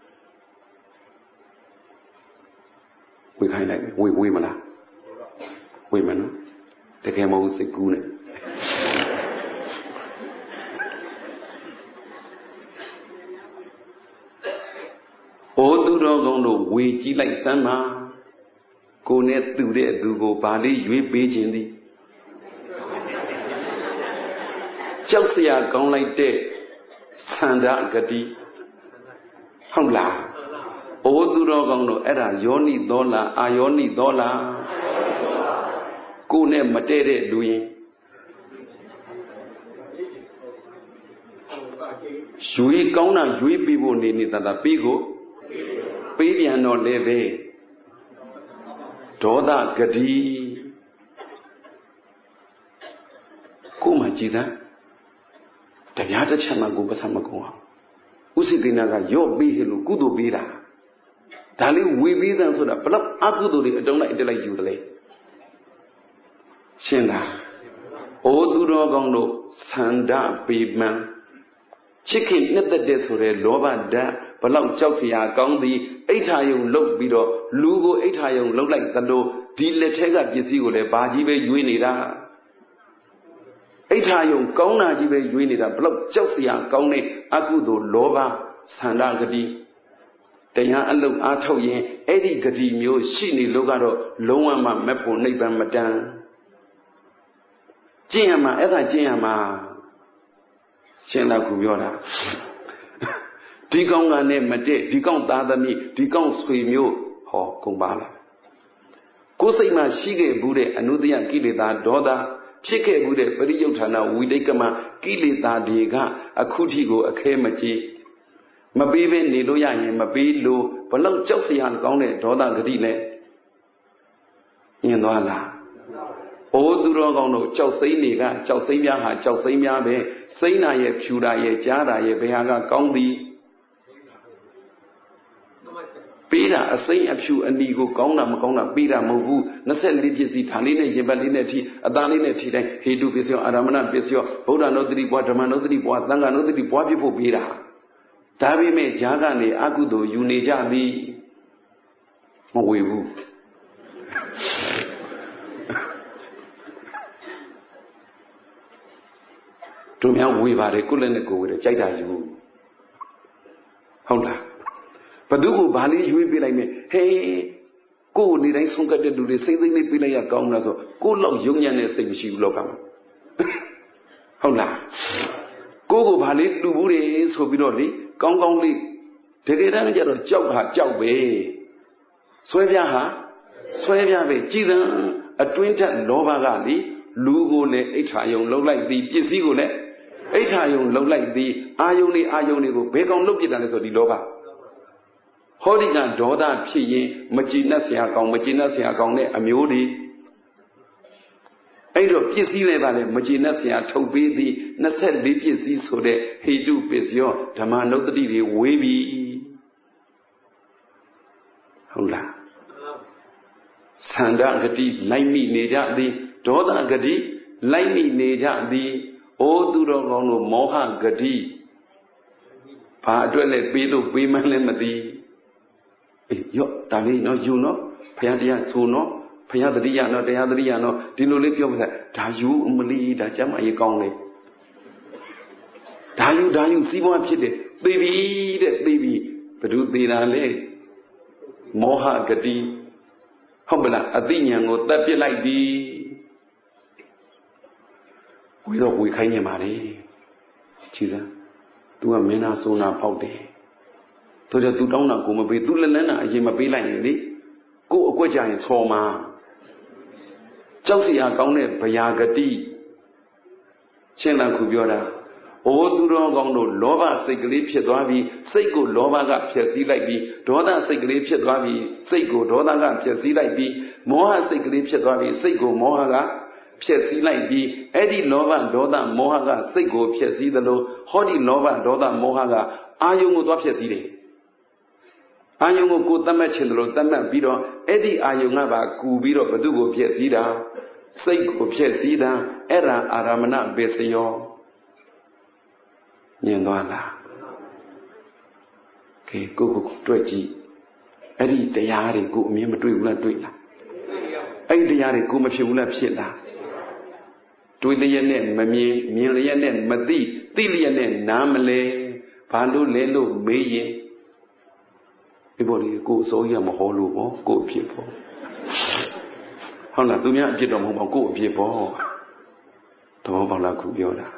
Speaker 1: ဝေခိုင်းလိုက်မယ်ဝေဝေမလားဝေမနော်တကယ်မဟုတ်စိတ်ကူးနဲ့အိုသူတော်ကောင်းတို့ဝေကြည့်လိုက်စမ်းပါကိုနဲ့သူတဲ့သူကိုဗာလေးရွေးပေးခြင်းသည်ကြောက်စရာကောင်းလိုက်တဲ့သန္တာဂတိဟုတ်လားအိုသူတော်ကောင်းတို့အဲ့ဒါယောနိသောလားအာယောနိသောလားကိုနဲ့မတည့်တဲ့လူရင်ရွေးကောင်းတာရွေးပေးဖို့နေနေတာတာပြီးကိုပေးပြန်တော့လေပဲဒေါသဂတိကိုမှကြည်စမ်းတပြားတစ်ချက်မှကိုပစမကုံအောင်ဥစိတိနာကရော့ပေးလို့ကုသိုလ်ပေးတာဒါလေးဝေပေးတဲ့ဆိုတာဘလောက်အကုသိုလ်တွေအတုံးလိုက်အတက်လိုက်ယူသလဲရှင်းလားအိုသူတော်ကောင်းတို့သန္တာပေမှန်ချစ်ခင်နှစ်သက်တဲ့ဆိုတဲ့လောဘဓာတ်ဘလောက်ကြောက်စရာကောင်းသည်အိဋ္ဌာယုံလုတ်ပြီးတော့လူကိုအိဋ္ဌာယုံလုတ်လိုက်သလိုဒီလက်ထဲကပစ္စည်းကိုလည်းဘာကြီးပဲရွေးနေတာအိဋ္ဌာယုံကောင်းတာကြီးပဲရွေးနေတာဘလောက်ကြောက်စရာကောင်းတဲ့အကုသိုလ်လောဘသန္တာဂတိတရားအလုပ်အားထုတ်ရင်အဲ့ဒီဂတိမျိုးရှိနေလို့ကတော့လုံးဝမှမက်ဖို့နိဗ္ဗာန်မတန်ကျင့်ရမှာအဲ့ဒါကျင့်ရမှာရှင်းတော့ခုပြောတာဒီကောင်းကနဲ့မတည့်ဒီကောင်းသားသမီးဒီကောင်းဆွေမျိုးဟောကုန်ပါလားကိုယ်စိတ်မှာရှိခဲ့ဘူးတဲ့အနုတ္တယကိလေသာဒေါသဖြစ်ခဲ့ဘူးတဲ့ပရိယုဌာဏဝိတိတ်ကမကိလေသာတွေကအခုထိကိုအခဲမကြီးမပေးဘဲနေလို့ရရင်မပေးလို့ဘလောက်ကြောက်စရာကောင်းတဲ့ဒေါသဂတိနဲ့ညင်သွားလားအိုသူတော်ကောင်းတို့ကြောက်စိမ့်တွေကကြောက်စိမ့်များဟာကြောက်စိမ့်များပဲစိမ့်နာရဲ့ဖြူတာရဲ့ကြားတာရဲ့ဘယ်ဟာကကောင်းသည်ပေးတာအစိမ့်အဖြူအနီကိုကောင်းတာမကောင်းတာပေးတာမဟုတ်ဘူးtwenty-fourပစ္စည်းဌာလေးနဲ့ရင်ပတ်လေးနဲ့ထိအသားလေးနဲ့ထိတိုင်းဟေတုပစ္စယောအာရမဏပစ္စယောဗုဒ္ဓနုတ္တိပွားဓမ္မနုတ္တိပွားသံဃာနုတ္တိပွားဖြစ်ဖို့ပေးတာဒါပေမဲ့ဈာကနေအကုသိုလ်ယူနေကြသည်မဝေဘူးတို့များဝေပါတယ်ကိုယ်လည်းနဲ့ကိုယ်ဝေတယ်ကြိုက်တာယူဟုတ်လားဘသူကိုဘာလေးရွေးပေးလိုက်မယ်ဟေးကိုယ်နေတိုင်းဆုံးကတ်တဲ့လူတွေစိတ်သိမ့်လေးပေးလိုက်ရကောင်းလားဆိုကိုယ်လောက်ယုံညံ့တဲ့စိတ်မရှိဘူးလောကမှာဟုတ်လားကိုယ်ကိုဘာလေးလူဘူးတွေဆိုပြီးတော့လေကောင်းကောင်းလေးတကယ်တမ်းကျတော့ကြောက်ဟာကြောက်ပဲဆွဲပြားဟာဆွဲပြားပဲကြည်စံအတွင်းထက်လောဘကလေလူကိုလည်းအိဋ္ဌာယုံလှုပ်လိုက်သည်ပစ္စည်းကိုလည်းအိဋ္ဌာယုံလှုပ်လိုက်သည်အာယုံနေအာယုံတွေကိုဘယ်ကောင်လှုပ်ပြတာလဲဆိုဒီလောဘဟောဒီကဒေါသဖြစ်ရင်မကြည်နှက်เสียကောင်းမကြည်နှက်เสียကောင်းတဲ့အမျိုးတွေအဲ့တော့ပစ္စည်းလည်းပါလေမကြည်နှက်เสียထုတ်ပေးသည်twenty-fourပစ္စည်းဆိုတဲ့ဟေတုပစ္စယောဓမ္မနုတ္တိတွေဝေးပြီဟုတ်လားသန္တာဂတိလိုက်မိနေကြသည်ဒေါသဂတိလိုက်မိနေကြသည်အိုသူတော်ကောင်းတို့မောဟဂတိဘာအတွက်လဲပေးလို့ပေးမှန်းလည်းမသိအေးရော့ဒါလေးနော်ယူနော်ဘုရားတရားဆိုနော်ဖယားတတိယနော်တရားတတိယနော်ဒီလိုလေးပြောပြတယ်ဒါယူအမလီဒါကျမ်းမာရေးကောင်းတယ်ဒါယူဒါယူစီးပွားဖြစ်တယ်သိပြီတဲ့သိပြီဘယ်သူသေးတာလဲမောဟဂတိဟုတ်ပလားအသိဉာဏ်ကိုတတ်ပြစ်လိုက်ပြီဝေတော့ဝေခိုင်းနေပါလေကြည်စမ်း तू ကမင်းနာဆိုးနာပေါက်တယ်တို့ကြ तू တောင်းတာကိုမပေး तू လက်လန်းတာအရင်မပေးလိုက်ရင်လေကိုအကွက်ကြရင်ဆော်မှာကြောက်စရာကောင်းတဲ့ဗျာဂတိရှင်းလားခုပြောတာအိုးသူတော်ကောင်းတို့လောဘစိတ်ကလေးဖြစ်သွားပြီးစိတ်ကိုလောဘကဖျက်ဆီးလိုက်ပြီးဒေါသစိတ်ကလေးဖြစ်သွားပြီးစိတ်ကိုဒေါသကဖျက်ဆီးလိုက်ပြီးမောဟစိတ်ကလေးဖြစ်သွားပြီးစိတ်ကိုမောဟကဖျက်ဆီးလိုက်ပြီးအဲ့ဒီလောဘဒေါသမောဟကစိတ်ကိုဖျက်ဆီးသလိုဟောဒီလောဘဒေါသမောဟကအာယုံကိုသွားဖျက်ဆီးတယ်အာယုံကိုကိုယ်တတ်မှတ်ခြင်းတို့တတ်မှတ်ပြီးတော့အဲ့ဒီအာယုံကပါကူပြီးတော့ဘသူကိုဖျက်ဆီးတာစိတ်ကိုဖျက်ဆီးတာအဲ့ဒါအာရမဏဘေစယောမြင်သွားလားကဲကိုကိုတွေ့ကြည့်အဲ့ဒီတရားတွေကိုအမြင်မတွေ့ဘူးလားတွေ့လားအဲ့ဒီတရားတွေကိုမဖြစ်ဘူးလားဖြစ်လားတွေ့လျက်နဲ့မမြင်မြင်လျက်နဲ့မသိသိလျက်နဲ့နားမလဲဘာလို့လဲလို့မေးရင်ဒီပေါ်လေးကိုအစိုးရမဟောလို့ပေါ့ကိုအဖြစ်ပေါ့ဟုတ်လားသူများအဖြစ်တော့မဟုတ်ပါကိုအဖြစ်ပေါ့သဘောပေါက်လားခုပြောတာ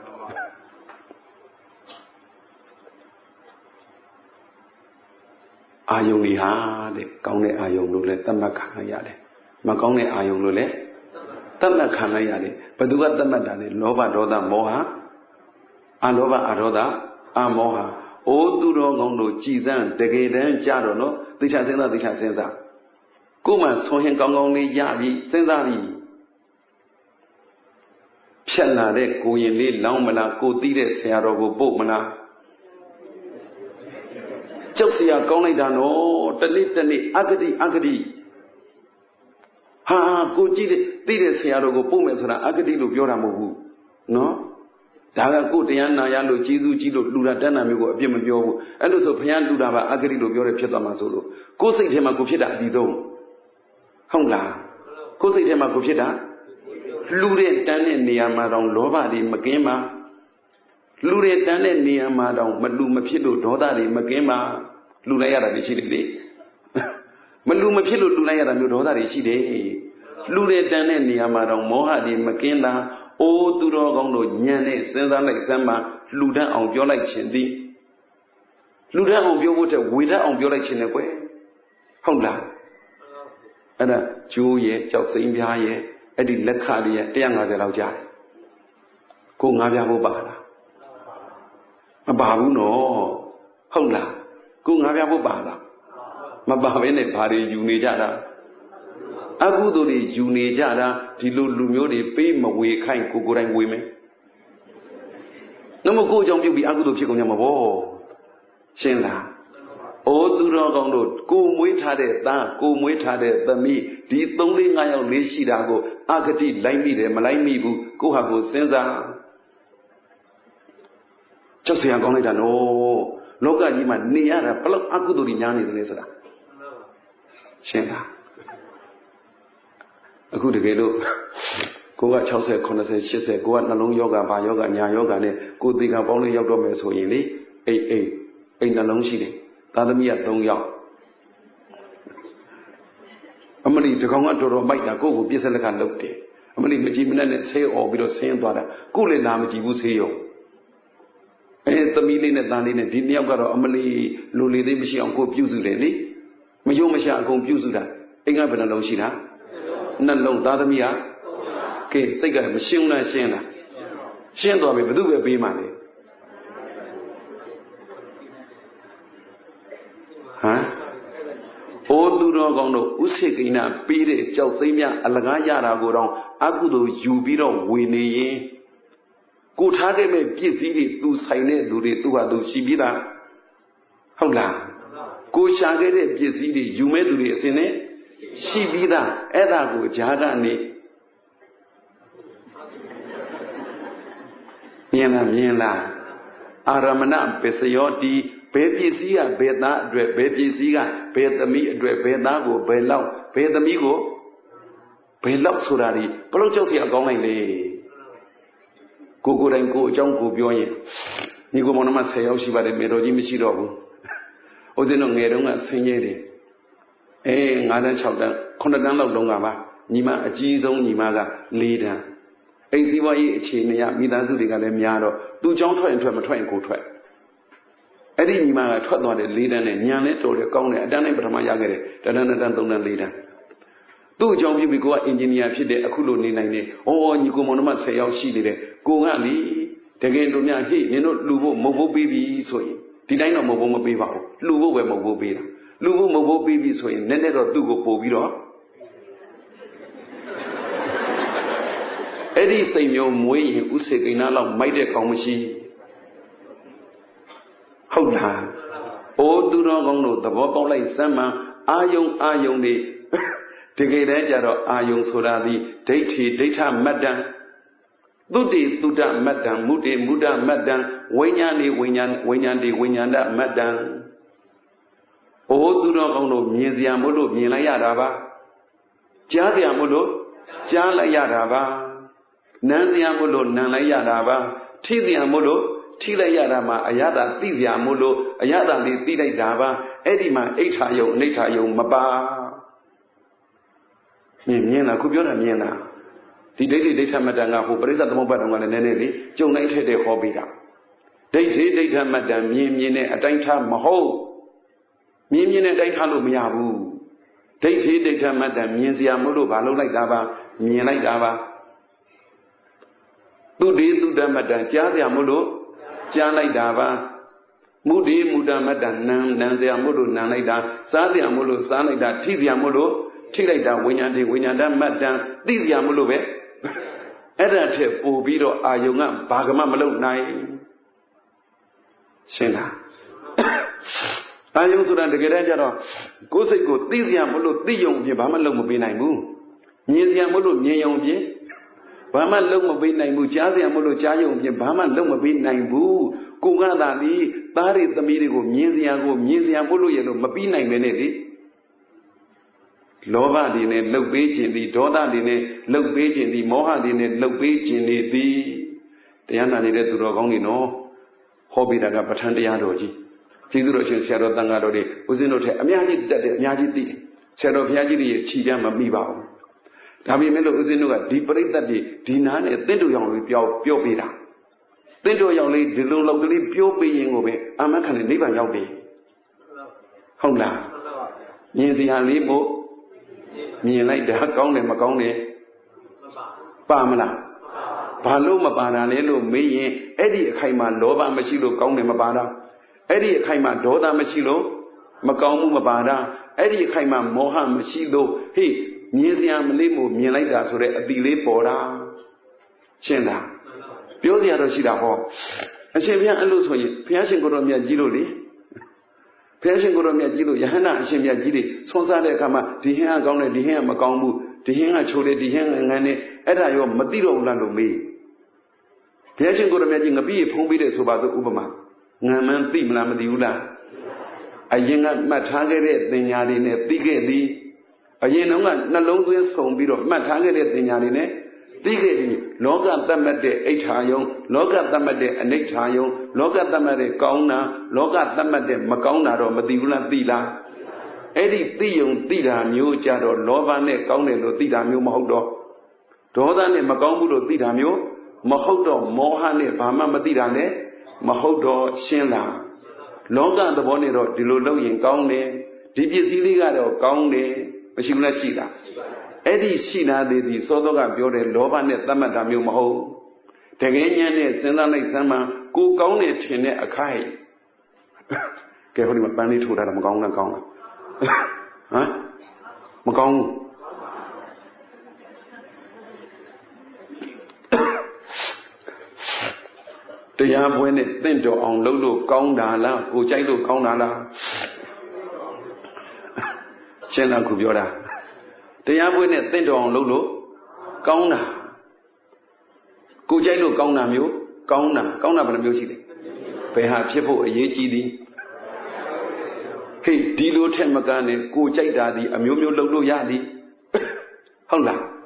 Speaker 1: အာယုံကြီးဟာတဲ့ကောင်းတဲ့အာယုံလို့လည်းသတ်မှတ်ခံလိုက်ရတယ်မကောင်းတဲ့အာယုံလို့လည်းသတ်မှတ်ခံလိုက်ရတယ်ဘယ်သူကသတ်မှတ်တာလဲလောဘဒေါသမောဟအလောဘအဒေါသအမောဟအိုးသူတော်ကောင်းတို့ကြည်စမ်းတကယ်တမ်းကြတော့နော်သိချစဉ်းစားသိချစဉ်းစားကိုယ်မှဆွန်ရင်ကောင်းကောင်းလေးရပြီစဉ်းစားပြီဖြတ်လာတဲ့ကိုရင်လေးလောင်းမလားကိုသိတဲ့ဆရာတော်ကိုပို့မလားကြောက်စရာကောင်းလိုက်တာနော်တနေ့တနေ့အဂတိအဂတိဟာကိုကြည့်တဲ့သိတဲ့ဆရာတော်ကိုပို့မယ်ဆိုတာအဂတိလို့ပြောတာမဟုတ်ဘူးနော်ဒါကကိုတရားနာရလို့ကျေးဇူးကြီးလို့လူတာတန်းတာမျိုးကိုအပြစ်မပြောဘူးအဲ့လိုဆိုဘုရားလူတာပါအဂတိလို့ပြောတယ်ဖြစ်သွားမှာဆိုလို့ကိုယ်စိတ်ထဲမှာကိုဖြစ်တာအဒီဆုံးဟုတ်လားကိုယ်စိတ်ထဲမှာကိုဖြစ်တာလူတဲ့တန်းတဲ့နေရာမှာတော့လောဘတွေမကင်းပါလူတဲ့တန်းတဲ့နေရာမှာတော့မလူမဖြစ်လို့ဒေါသတွေမကင်းပါလူလိုက်ရတာရှိတယ်လေမလူမဖြစ်လို့လူလိုက်ရတာမျိုးဒေါသတွေရှိတယ်လူတဲ့တန်းတဲ့နေရာမှာတော့မောဟတွေမကင်းတာအိုးသူတော်ကောင်းတို့ညံနဲ့စဉ်းစားလိုက်စမ်းမှလူတတ်အောင်ပြောလိုက်ခြင်းသည်လူတတ်အောင်ပြောဖို့တဲ့ဝေတတ်အောင်ပြောလိုက်ခြင်းနဲ့ကွယ်ဟုတ်လားအဲ့ဒါကျိုးရဲ့ကြောက်စိမ့်ပြားရဲ့အဲ့ဒီလက်ခလေးရဲ့one hundred fiftyလောက်ကြားတယ်ကိုငါးပြားဖို့ပါလားမပါဘူးနော်ဟုတ်လားကိုငါးပြားဖို့ပါလားမပါဘဲနဲ့ဘာတွေယူနေကြတာအကုသိုလ်တွေယူနေကြတာဒီလိုလူမျိုးတွေပေးမဝေခိုင်းကိုကိုယ်တိုင်ဝေမယ်နှမကိုအကြောင်းပြုပြီးအကုသိုလ်ဖြစ်ကုန်ကြမှာပေါ့ရှင်းလားအိုးသူတော်ကောင်းတို့ကိုမွေးထားတဲ့သားကိုမွေးထားတဲ့သမီးဒီသုံးလေးငါးယောက်လေးရှိတာကိုအဂတိလိုက်မိတယ်မလိုက်မိဘူးကိုဟာကိုစဉ်းစားကြောက်စရာကောင်းလိုက်တာနော်လောကကြီးမှာနေရတာဘလောက်အကုသိုလ်တွေများနေတယ်လဲဆိုတာရှင်းလားအခုတကယ်လို့ကိုကsixty seventy eightyကိုကနှလုံးယောဂဘာယောဂညာယောဂနဲ့ကိုယ်သေကပေါင်းလေးရောက်တော့မယ်ဆိုရင်လေအိတ်အိတ်အိတ်နှလုံးရှိတယ်သားသမီးကthreeယောက်အမလီတကောင်ကတော်တော်မိုက်တာကိုယ့်ကိုပြစ်စက်လက်ကလုပ်တယ်အမလီမကြည့်မနဲ့နဲ့ဆေးអော်ပြီးတော့ဆင်းသွားတာကိုယ်လည်းလာမကြည့်ဘူးဆေးရောအဲသမီးလေးနဲ့သားလေးနဲ့ဒီနှစ်ယောက်ကတော့အမလီလူလေသေးမရှိအောင်ကိုပြုစုတယ်လေမယုံမရှာအကုန်ပြုစုတာအိမ်ကဘယ်နှလုံးရှိတာနှလုံးသားသမီးကကဲစိတ်ကမရှင်းလားရှင်းလားရှင်းသွားပြီဘယ်သူပဲပေးမှလဲဟမ်အိုးသူတော်ကောင်းတို့ဥစိကိဏပေးတဲ့ကြောက်စိမ့်များအလကားရတာကိုတော့အကုသိုလ်ယူပြီးတော့ဝေနေရင်ကိုထားခဲ့မဲ့ပြည့်စည်တွေသူဆိုင်တဲ့သူတွေသူဟာသူရှိပြီးသားဟုတ်လားကိုရှာခဲ့တဲ့ပြည့်စည်တွေယူမဲ့သူတွေအစဉ်နဲ့ရှိပြီးသားအဲ့ဒါကိုဂျာကနေမြင်လားမြင်လားအာရမဏပစ္စယောတိဘယ်ပစ္စည်းကဘယ်သားအတွက်ဘယ်ပစ္စည်းကဘယ်သမီးအတွက်ဘယ်သားကိုဘယ်လောက်ဘယ်သမီးကိုဘယ်လောက်ဆိုတာဒီဘလို့ကြောက်စရာကောင်းလိုက်လေကိုကိုတိုင်းကိုအကြောင်းကိုပြောရင်ညီကိုမောင်နှမဆယ်ယောက်ရှိပါတယ်မေတော်ကြီးမရှိတော့ဘူးဦးဇင်းတို့ငယ်တုန်းကဆင်းရဲတယ်အေး၅တန်း၆တန်းခုနှစ်တန်းလောက်လုံးကပါညီမအကြီးဆုံးညီမက၄တန်းအိမ်စည်းဝါးရေးအခြေအနေရမိသားစုတွေကလည်းများတော့သူ့ကြောင်းထွက်ရင်ထွက်မထွက်ရင်ကိုထွက်အဲ့ဒီညီမကထွက်သွားတယ်၄တန်းနဲ့ညံလဲတော်တယ်ကောင်းတယ်အတန်းတိုင်းပထမရခဲ့တယ်တန်းတန်းတန်းသုံးတန်း၄တန်းသူ့အကြောင်းပြပြီးကိုကအင်ဂျင်နီယာဖြစ်တဲ့အခုလိုနေနိုင်တယ်။အော်ညီကိုမောင်နှမဆယ်ယောက်ရှိနေတယ်။ကိုကလေတကယ်လို့များဟိနင်တို့လူဖို့မဟုတ်ဘူးပေးပြီဆိုရင်ဒီတိုင်းတော့မဟုတ်ဘူးမပေးပါဘူး။လူဖို့ပဲမဟုတ်ဘူးပေးတာ။လူဖို့မဟုတ်ဘူးပေးပြီဆိုရင်နည်းနည်းတော့သူ့ကိုပို့ပြီးတော့အဲ့ဒီစိတ်မျိုးမွေးရင်ဥစေကိန်းနာလောက်မိုက်တဲ့ကောင်မရှိဟုတ်လား။အိုးသူတော်ကောင်းတို့သဘောပေါက်လိုက်စမ်းမှအာယုံအာယုံတွေတကယ်တည်းကျတော့အာယုံဆိုတာဒီဒိဋ္ဌိဒိဋ္ဌမတ္တံသုတိသုတမတ္တံမုတေမုဒ္ဒမတ္တံဝိညာဏိဝိညာဏဝိညာဏိဝိညာဏမတ္တံအိုးသူတော်ကောင်းတို့မြင်စရာမို့လို့မြင်လိုက်ရတာပါကြားစရာမို့လို့ကြားလိုက်ရတာပါနားစရာမို့လို့နားလိုက်ရတာပါထိစရာမို့လို့ထိလိုက်ရတာမှာအရသာသိစရာမို့လို့အရသာလေးသိလိုက်တာပါအဲ့ဒီမှာအိဋ္ဌာယုံအနိဋ္ဌာယုံမပါမြင်မြင်လားခုပြောတာမြင်လားဒီဒိဋ္ဌိဒိဋ္ဌမတ္တံကဟိုပရိစ္ဆေသမုပ္ပါဒ်ကလည်းနည်းနည်းလေးကြုံလိုက်ထက်တဲ့ဟောပေးတာဒိဋ္ဌိဒိဋ္ဌမတ္တံမြင်မြင်နဲ့အတိုင်းထားမဟုတ်မြင်မြင်နဲ့အတိုင်းထားလို့မရဘူးဒိဋ္ဌိဒိဋ္ဌမတ္တံမြင်စရာမလို့ဘာလုပ်လိုက်တာပါမြင်လိုက်တာပါသူတေသူတမတ္တံကြားစရာမလို့ကြားလိုက်တာပါမုဒေမုဒ္ဒမတ္တံနံနံစရာမလို့နံလိုက်တာစားစရာမလို့စားလိုက်တာထိစရာမလို့ထိလိုက်တာဝိညာဉ်တွေဝိညာဏမတ္တံသိစရာမလို့ပဲအဲ့ဒါထက်ပို့ပြီးတော့အာယုံကဘာကမှမလုပ်နိုင်ရှင်းလားအာယုံဆိုတာတကယ်တမ်းကျတော့ကိုယ်စိတ်ကိုသိစရာမလို့သိယုံပြင်ဘာမှလုပ်မပေးနိုင်ဘူးမြင်စရာမလို့မြင်ယုံပြင်ဘာမှလုပ်မပေးနိုင်ဘူးကြားစရာမလို့ကြားယုံပြင်ဘာမှလုပ်မပေးနိုင်ဘူးကိုကသာဒီသားတွေသမီးတွေကိုမြင်စရာကိုမြင်စရာမလို့ရလို့မပြီးနိုင်ပဲနဲ့လေလောဘတွေနဲ့လှုပ်ပေးခြင်းသည်ဒေါသတွေနဲ့လှုပ်ပေးခြင်းသည်မောဟတွေနဲ့လှုပ်ပေးခြင်းတွေသည်တရားနာနေတဲ့သူတော်ကောင်းတွေနော်ဟောပြတာကပဋ္ဌာန်းတရားတော်ကြီးကျေးဇူးတော်ရှင်ဆရာတော်တန်ဃာတော်တွေဦးဇင်းတို့ထက်အများကြီးတက်တယ်အများကြီးသိတယ်ဆရာတော်ဘုရားကြီးတွေခြိပြမမိပါဘူးဒါပေမဲ့လို့ဦးဇင်းတို့ကဒီပရိသတ်တွေဒီနာနဲ့တင့်တူရောင်လေးပြောပြောပေးတာတင့်တူရောင်လေးဒီလိုလောက်ကလေးပြောပေးရင်ကိုပဲအာမခံနဲ့နိဗ္ဗာန်ရောက်တယ်ဟုတ်လားမြင်စရာလေးမို့မြင်လိုက်တာကောင်းတယ်မကောင်းတယ်ပါမလားဘာလို့မပါတာလဲလို့မေးရင်အဲ့ဒီအခိုက်မှာလောဘမရှိလို့ကောင်းတယ်မပါတာအဲ့ဒီအခိုက်မှာဒေါသမရှိလို့မကောင်းမှုမပါတာအဲ့ဒီအခိုက်မှာမောဟမရှိလို့ဟေ့မြင်စရာမလေးမို့မြင်လိုက်တာဆိုတဲ့အတိလေးပေါ်တာရှင်းလားပြောစရာတော့ရှိတာဟောအရှင်ဘုရားအဲ့လိုဆိုရင်ဘုရားရှင်ကိုယ်တော်မြတ်ကြီးလို့လေဘုရားရှင်ကိုယ်တော်မြတ်ကြီးလို့ယဟန္တာအရှင်မြတ်ကြီးတွေဆွမ်းစားတဲ့အခါမှာဒီဟင်းကကောင်းတယ်ဒီဟင်းကမကောင်းဘူးဒီဟင်းကချိုးတယ်ဒီဟင်းကငန်းတယ်အဲ့ဒါရောမသိတော့ဘူးလားလို့မေးဘုရားရှင်ကိုယ်တော်မြတ်ကြီးငပိဖုံးပေးတယ်ဆိုပါစို့ဥပမာငံမှန်းသိမလားမသိဘူးလားအရင်ကမှတ်ထားခဲ့တဲ့သင်ညာတွေနဲ့သိခဲ့သည်အရင်တုန်းကနှလုံးသွင်းဆုံပြီးတော့မှတ်ထားခဲ့တဲ့သင်ညာတွေနဲ့သိခဲ့သည်လောကသတ်မှတ်တဲ့အိဋ္ဌာယုံလောကသတ်မှတ်တဲ့အနိဋ္ဌာယုံလောကသတ်မှတ်တဲ့ကောင်းတာလောကသတ်မှတ်တဲ့မကောင်းတာတော့မသိဘူးလားသိလားအဲ့ဒီသိယုံသိတာမျိုးကြတော့လောဘနဲ့ကောင်းတယ်လို့သိတာမျိုးမဟုတ်တော့ဒေါသနဲ့မကောင်းဘူးလို့သိတာမျိုးမဟုတ်တော့မောဟနဲ့ဘာမှမသိတာနဲ့မဟုတ်တော့ရှင်းလားလောကသဘောနဲ့တော့ဒီလိုလုပ်ရင်ကောင်းတယ်ဒီပစ္စည်းလေးကတော့ကောင်းတယ်မရှိဘူးလားရှိတာအဲ့ဒီရှိတာသေးသည်စောစောကပြောတယ်လောဘနဲ့သတ်မှတ်တာမျိုးမဟုတ်တကယ်ဉာဏ်နဲ့စဉ်းစားလိုက်စမ်းမှကိုကောင်းတယ်ထင်တဲ့အခိုက် ကဲဟိုဒီမှာပန်းလေးထိုးထားတာမကောင်းလားကောင်းလားဟမ်မကောင်းဘူးတရားပွဲနဲ့တင့်တော်အောင်လုပ်လို့ကောင်းတာလားကိုကြိုက်လို့ကောင်းတာလားရှင်းလားခုပြောတာတရားပွဲနဲ့တင့်တော်အောင်လုပ်လို့ကောင်းတာကိုကြိုက်လို့ကောင်းတာမျိုးကောင်းတာကောင်းတာဘယ်နှမျိုးရှိလဲဘယ်ဟာဖြစ်ဖို့အရေးကြီးသည်ဟေ့ဒီလိုထက်မကနဲ့ကိုကြိုက်တာဒီအမျိုးမျိုးလုပ်လို့ရသည်ဟုတ်လား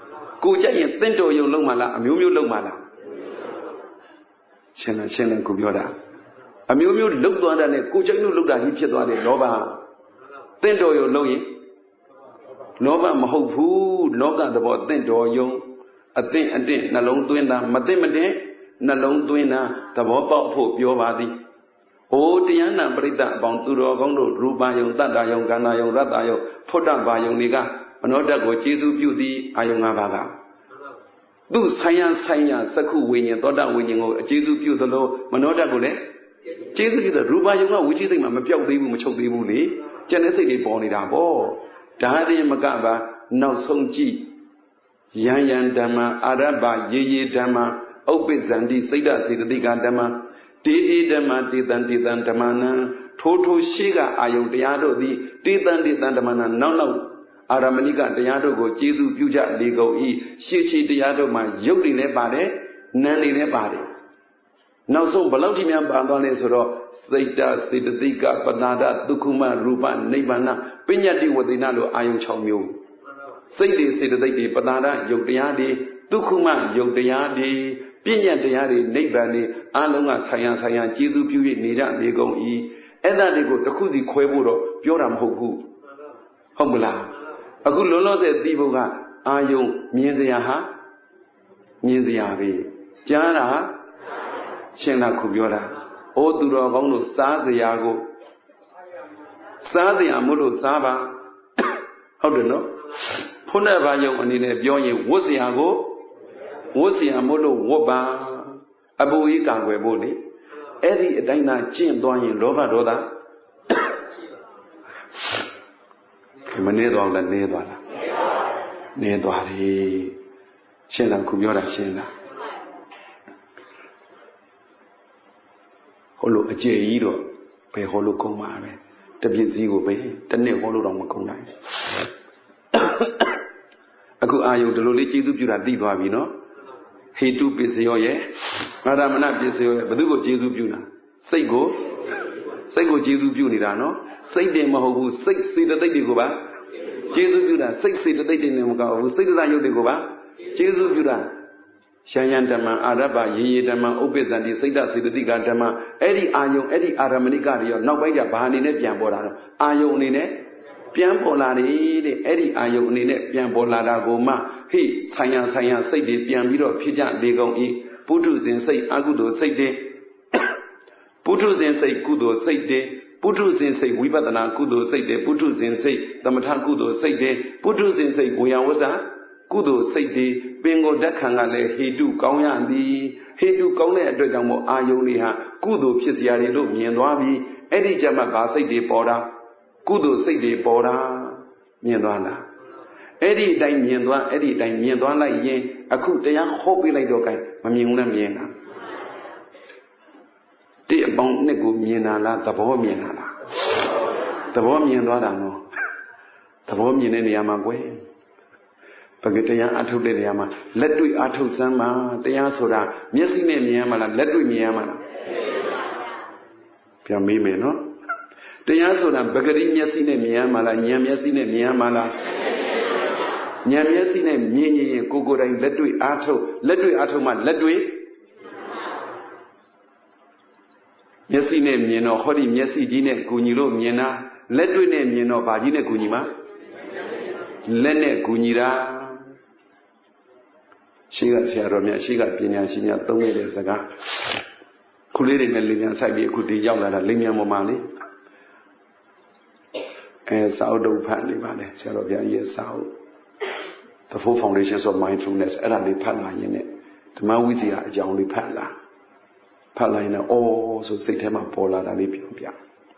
Speaker 1: ကိုကြိုက်ရင်တင့်တော်ယုံလုံးမလားအမျိုးမျိုးလုံးမလားရှင်းလားရှင်းလားကိုပြောတာအမျိုးမျိုးလုတ်သွားတာနဲ့ကိုကြိုက်လို့လုတ်တာကြီးဖြစ်သွားတယ်လောဘတင့်တော်ယုံလုံးရင်လောဘမဟုတ်ဘူးလောကသဘောတင့်တော်ယုံအသင့်အတင့်နှလုံးသွင်းတာမသိမတင်နှလုံးသွင်းတာသဘောပေါက်ဖို့ပြောပါသည်အိုတရားနာပရိသတ်အပေါင်းသူတော်ကောင်းတို့ရူပယုံတတ္တယုံကန္နာယုံရတ္တယုံဖုဒ္ဓဘာယုံတွေကမနောဓာတ်ကိုကျေစုပြုသည်အာယုံ၅ပါးကသူဆိုင်ရဆိုင်ရစက္ခုဝိညာဉ်သောတာဝိညာဉ်ကိုအကျေစုပြုသလိုမနောဓာတ်ကိုလည်းကျေစုပြုတဲ့ရူပယုံကဝိသိစိတ်မှာမပြောက်သေးဘူးမချုပ်သေးဘူးလေကျန်တဲ့စိတ်တွေပေါ်နေတာပေါ့ဒါရင်မကပါနောက်ဆုံးကြည့်ယံယံဓမ္မအာရဘရေရေဓမ္မဥပ္ပဇန္တိစိတ်ဓာစေတသိကဓမ္မတေတေဓမ္မတေတံတေတံဓမ္မနံထိုးထိုးရှိကအာယုံတရားတို့သည်တေတံတေတံဓမ္မနံနောက်နောက်အာရမဏိကတရားတို့ကိုကျေစုပြုကြလေကုန်၏ရှေ့ရှေ့တရားတို့မှာရုပ်တွေလည်းပါတယ်နာမ်တွေလည်းပါတယ်နောက်ဆုံးဘယ်လောက်ထိများပါသွားလဲဆိုတော့စိတ်တစေတသိကပဏာဒဒုက္ခမရူပနိဗ္ဗာန်ပညတ္တိဝေဒနာလိုအာယုံ၆မျိုးစိတ်တွေစေတသိက်တွေပဏာဒယုတ်တရားတွေဒုက္ခမယုတ်တရားတွေပညတ်တရားတွေနိဗ္ဗာန်တွေအလုံးကဆိုင်ရဆိုင်ရကျေစုပြု၍နေကြလေကုန်၏အဲ့ဒါတွေကိုတစ်ခုစီခွဲဖို့တော့ပြောတာမဟုတ်ဘူးဟုတ်မလားအခုလုံးလုံးဆယ်သိဖို့ကအာယုံမြင်စရာဟာမြင်စရာပဲကြားတာရှင်းလားခုပြောတာအိုးသူတော်ကောင်းတို့စားစရာကိုစားစရာမို့လို့စားပါဟုတ်တယ်နော်ဖုန်းနဲ့ဘာယုံအနေနဲ့ပြောရင်ဝတ်စရာကိုဝတ်စရာမို့လို့ဝတ်ပါအပူကြီးကံွယ်ဖို့လေအဲ့ဒီအတိုင်းသာကျင့်သွားရင်လောဘဒေါသမနေတော့လည်းနေသွားလားနေသွားပြီရှင်းလားခုပြောတာရှင်းလားဟိုလိုအကျေကြီးတော့ဘယ်ဟောလို့ကုန်မှာပဲတပြည့်စည်းကိုပဲတနေ့ဟောလို့တော့မကုန်နိုင်အခုအာယုဒီလိုလေးကျေးဇူးပြုတာသိသွားပြီနော်ဟေတုပစ္စယောရဲ့အာရမဏပစ္စယောရဲ့ဘယ်သူကိုကျေးဇူးပြုတာစိတ်ကိုစိတ်ကိုကျေးဇူးပြုနေတာနော်စိတ်တင်မဟုတ်ဘူးစိတ်စေတသိက်တွေကိုပါကျေးဇူးပြုတာစိတ်စေတသိက်တွေနဲ့မကောက်ဘူးစိတ်တရားယုတ်တွေကိုပါကျေးဇူးပြုတာရှယံဓမ္မအာရဘရေရေဓမ္မဥပ္ပဇန္တိစိတ်ဓာစေတသိကဓမ္မအဲ့ဒီအာယုံအဲ့ဒီအာရမဏိကတွေရောနောက်ပိုင်းကျဘာအနေနဲ့ပြန်ပေါ်လာတော့အာယုံအနေနဲ့ပြန်ပေါ်လာတယ်တဲ့အဲ့ဒီအာယုံအနေနဲ့ပြန်ပေါ်လာတာကိုမှဟိဆိုင်ရဆိုင်ရစိတ်တွေပြန်ပြီးတော့ဖြစ်ကြလေကုန်၏ပုထုဇဉ်စိတ်အကုသိုလ်စိတ်တွေပုထုဇဉ်စိတ်ကုသိုလ်စိတ်တွေပုထုဇဉ်စိတ်ဝိပဿနာကုသိုလ်စိတ်တွေပုထုဇဉ်စိတ်သမထကုသိုလ်စိတ်တွေပုထုဇဉ်စိတ်ဝေယဝဇ္ဇကုသိုလ်စိတ်တွေပင်ကိုဓာတ်ခံကလည်းဟေတုကောင်းရသည်ဟေတုကောင်းတဲ့အတွက်ကြောင့်မို့အာယုန်တွေဟာကုသိုလ်ဖြစ်စရာတွေလို့မြင်သွားပြီးအဲ့ဒီကြမှာဗာစိတ်တွေပေါ်တာကုသိုလ်စိတ်တွေပေါ်တာမြင်သွားလားအဲ့ဒီအတိုင်းမြင်သွားအဲ့ဒီအတိုင်းမြင်သွားလိုက်ရင်အခုတရားဟောပြလိုက်တော့ gain မမြင်ဘူးနဲ့မြင်တာတိအပေါင်းနှစ်ကိုမြင်တာလားသဘောမြင်တာလားသဘောမြင်သွားတာနော်သဘောမြင်တဲ့နေရာမှာကွယ်ပကတရားအထုတ်တဲ့နေရာမှာလက်တွေ့အထုတ်စမ်းမှာတရားဆိုတာမျက်စိနဲ့မြင်ရမှာလားလက်တွေ့မြင်ရမှာလားပြန်မေးမယ်နော်တရားဆိုတာပကတိမျက်စိနဲ့မြင်ရမှာလားဉာဏ်မျက်စိနဲ့မြင်ရမှာလားဉာဏ်မျက်စိနဲ့မြင်ရင်ကိုယ်ကိုယ်တိုင်လက်တွေ့အထုတ်လက်တွေ့အထုတ်မှလက်တွေ့မျက်စိနဲ့မြင်တော့ဟောဒီမျက်စိကြီးနဲ့ကူညီလို့မြင်တာလက်တွေ့နဲ့မြင်တော့ဘာကြီးနဲ့ကူညီမှာလက်နဲ့ကူညီတာရှိကဆရာတော်များရှိကပညာရှင်များသုံးခဲ့တဲ့စကားခုလေးတွေနဲ့လင်းမြန်ဆိုင်ပြီးအခုဒီရောက်လာတာလင်းမြန်ပေါ်မှာလေအဲစာအုပ်တုပ်ဖတ်နေပါလေဆရာတော်ဘုရားရဲ့စာအုပ် The Four Foundations of Mindfulness အဲ့ဒါလေးဖတ်လာရင်ねဓမ္မဝိဇ္ဇာအကြောင်းလေးဖတ်လာဖတ်လိုက်ရင်အော်ဆိုစိတ်ထဲမှာပေါ်လာတာလေးပြောပြ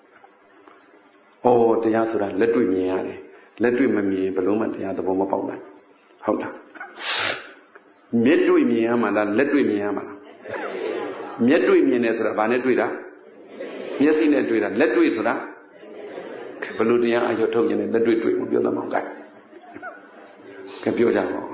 Speaker 1: အော်တရားဆိုတာလက်တွေ့မြင်ရတယ်လက်တွေ့မမြင်ဘယ်လုံးမှတရားသဘောမပေါက်နိုင်ဟုတ်လားမျက်တွေ့မြင်ရမှာလားလက်တွေ့မြင်ရမှာလားမျက်တွေ့မြင်တယ်ဆိုတာဘာနဲ့တွေ့တာမျက်စိနဲ့တွေ့တာလက်တွေ့ဆိုတာဘယ်လိုတရားအရောထုတ်ရင်လက်တွေ့တွေ့လို့ပြောသမောင်းကြိုက်ကပြောကြပါဦး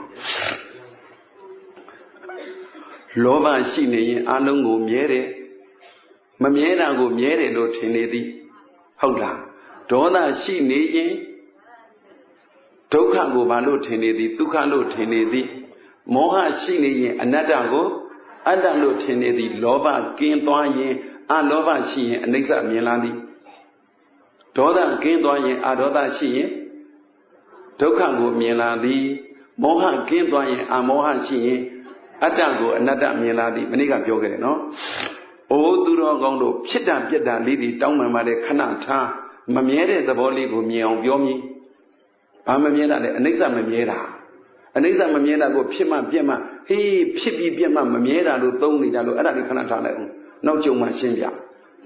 Speaker 1: လောဘရှိနေရင်အလုံးကိုမြဲတယ်မမြဲတာကိုမြဲတယ်လို့ထင်နေသည်ဟုတ်လားဒေါသရှိနေရင်ဒုက္ခကိုဘာလို့ထင်နေသည်ဒုက္ခလို့ထင်နေသည်မောဟရှိနေရင်အနတ္တကိုအတ္တလို့ထင်နေသည်လောဘကင်းသွားရင်အလောဘရှိရင်အနိစ္စမြင်လာသည်ဒေါသကင်းသွားရင်အဒေါသရှိရင်ဒုက္ခကိုမြင်လာသည်မောဟကင်းသွားရင်အမောဟရှိရင်အတ္တကိုအနတ္တမြင်လာသည်မနေ့ကပြောခဲ့တယ်နော်အိုးသူတော်ကောင်းတို့ဖြစ်တာပြက်တာလေးတွေတောင်းပန်ပါလေခဏထားမမြဲတဲ့သဘောလေးကိုမြင်အောင်ပြောမည်ဘာမမြဲတာလဲအနိစ္စမမြဲတာအနိစ္စမမြဲတာကိုဖြစ်မှပြက်မှဟေးဖြစ်ပြီးပြက်မှမမြဲတာလို့သုံးနေကြလို့အဲ့ဒါလေးခဏထားလိုက်အောင်နောက်ကြုံမှရှင်းပြ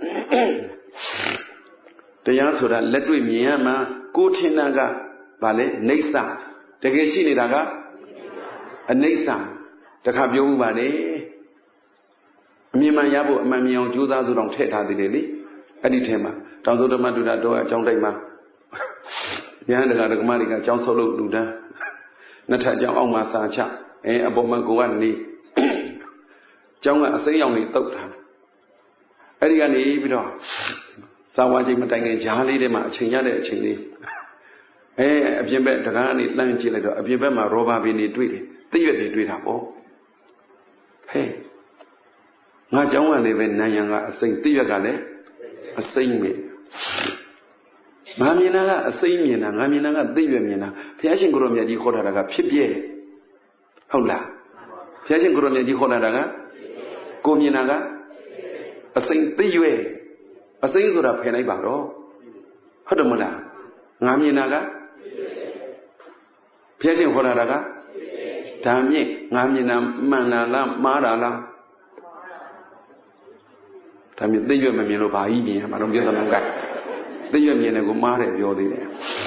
Speaker 1: တရားဆိုတာလက်တွေ့မြင်ရမှာကိုထင်တာကဗာလေနိစ္စတကယ်ရှိနေတာကအနိစ္စတခါပြောဥပါလေအမြင်မှန်ရဖို့အမှန်မြင်အောင်ကြိုးစားဆိုတော့ထည့်ထားသေးတယ်လေအဲ့ဒီထဲမှာတောင်စုဓမ္မတုဒ္ဒတော့အကြောင်းတိုက်မှာဉာဏ်တကာဒကမတွေကအကြောင်းဆုပ်လို့လူတန်းနှစ်ထပ်အကြောင်းအောက်မှာစာချအဲအပေါ်မှာကိုကနေကျောင်းကအစိမ်းရောင်တွေတုတ်တာအဲ့ဒီကနေပြီးတော့စာဝါချိန်မတိုင်ခင်ဂျားလေးထဲမှာအချိန်ရတဲ့အချိန်လေးအဲအပြင်ဘက်တကားကနေလှမ်းကြည့်လိုက်တော့အပြင်ဘက်မှာရောဘာဘီနေတွေ့တယ်သိရွက်တွေတွေ့တာပေါ့ဟဲ့ငါကျောင်းကလည်းပဲနံရံကအစိမ့်သိရွက်ကလည်းအစိမ့်ပဲငါမြင်တာကအစိမ့်မြင်တာငါမြင်တာကသိရွက်မြင်တာဘုရားရှင်ကိုရောမြတ်ကြီးခေါ်ထားတာကဖြစ်ပြဲဟုတ်လားဘုရားရှင်ကိုရောမြတ်ကြီးခေါ်ထားတာကကိုမြင်တာကအစိမ့်သိရွက်အစိမ့်ဆိုတာဖယ်လိုက်ပါတော့ဟုတ်တယ်မလားငါမြင်တာကဘုရားရှင်ခေါ်ထားတာကဒါမြင့်ငါမြင်တာမှန်တာလားမှားတာလားဒါမြင့်သိရွက်မမြင်လို့ဘာကြီးမြင်ရမှာတော့ပြဿနာကသိရွက်မြင်တယ်ကိုမှားတယ်ပြောသေးတယ်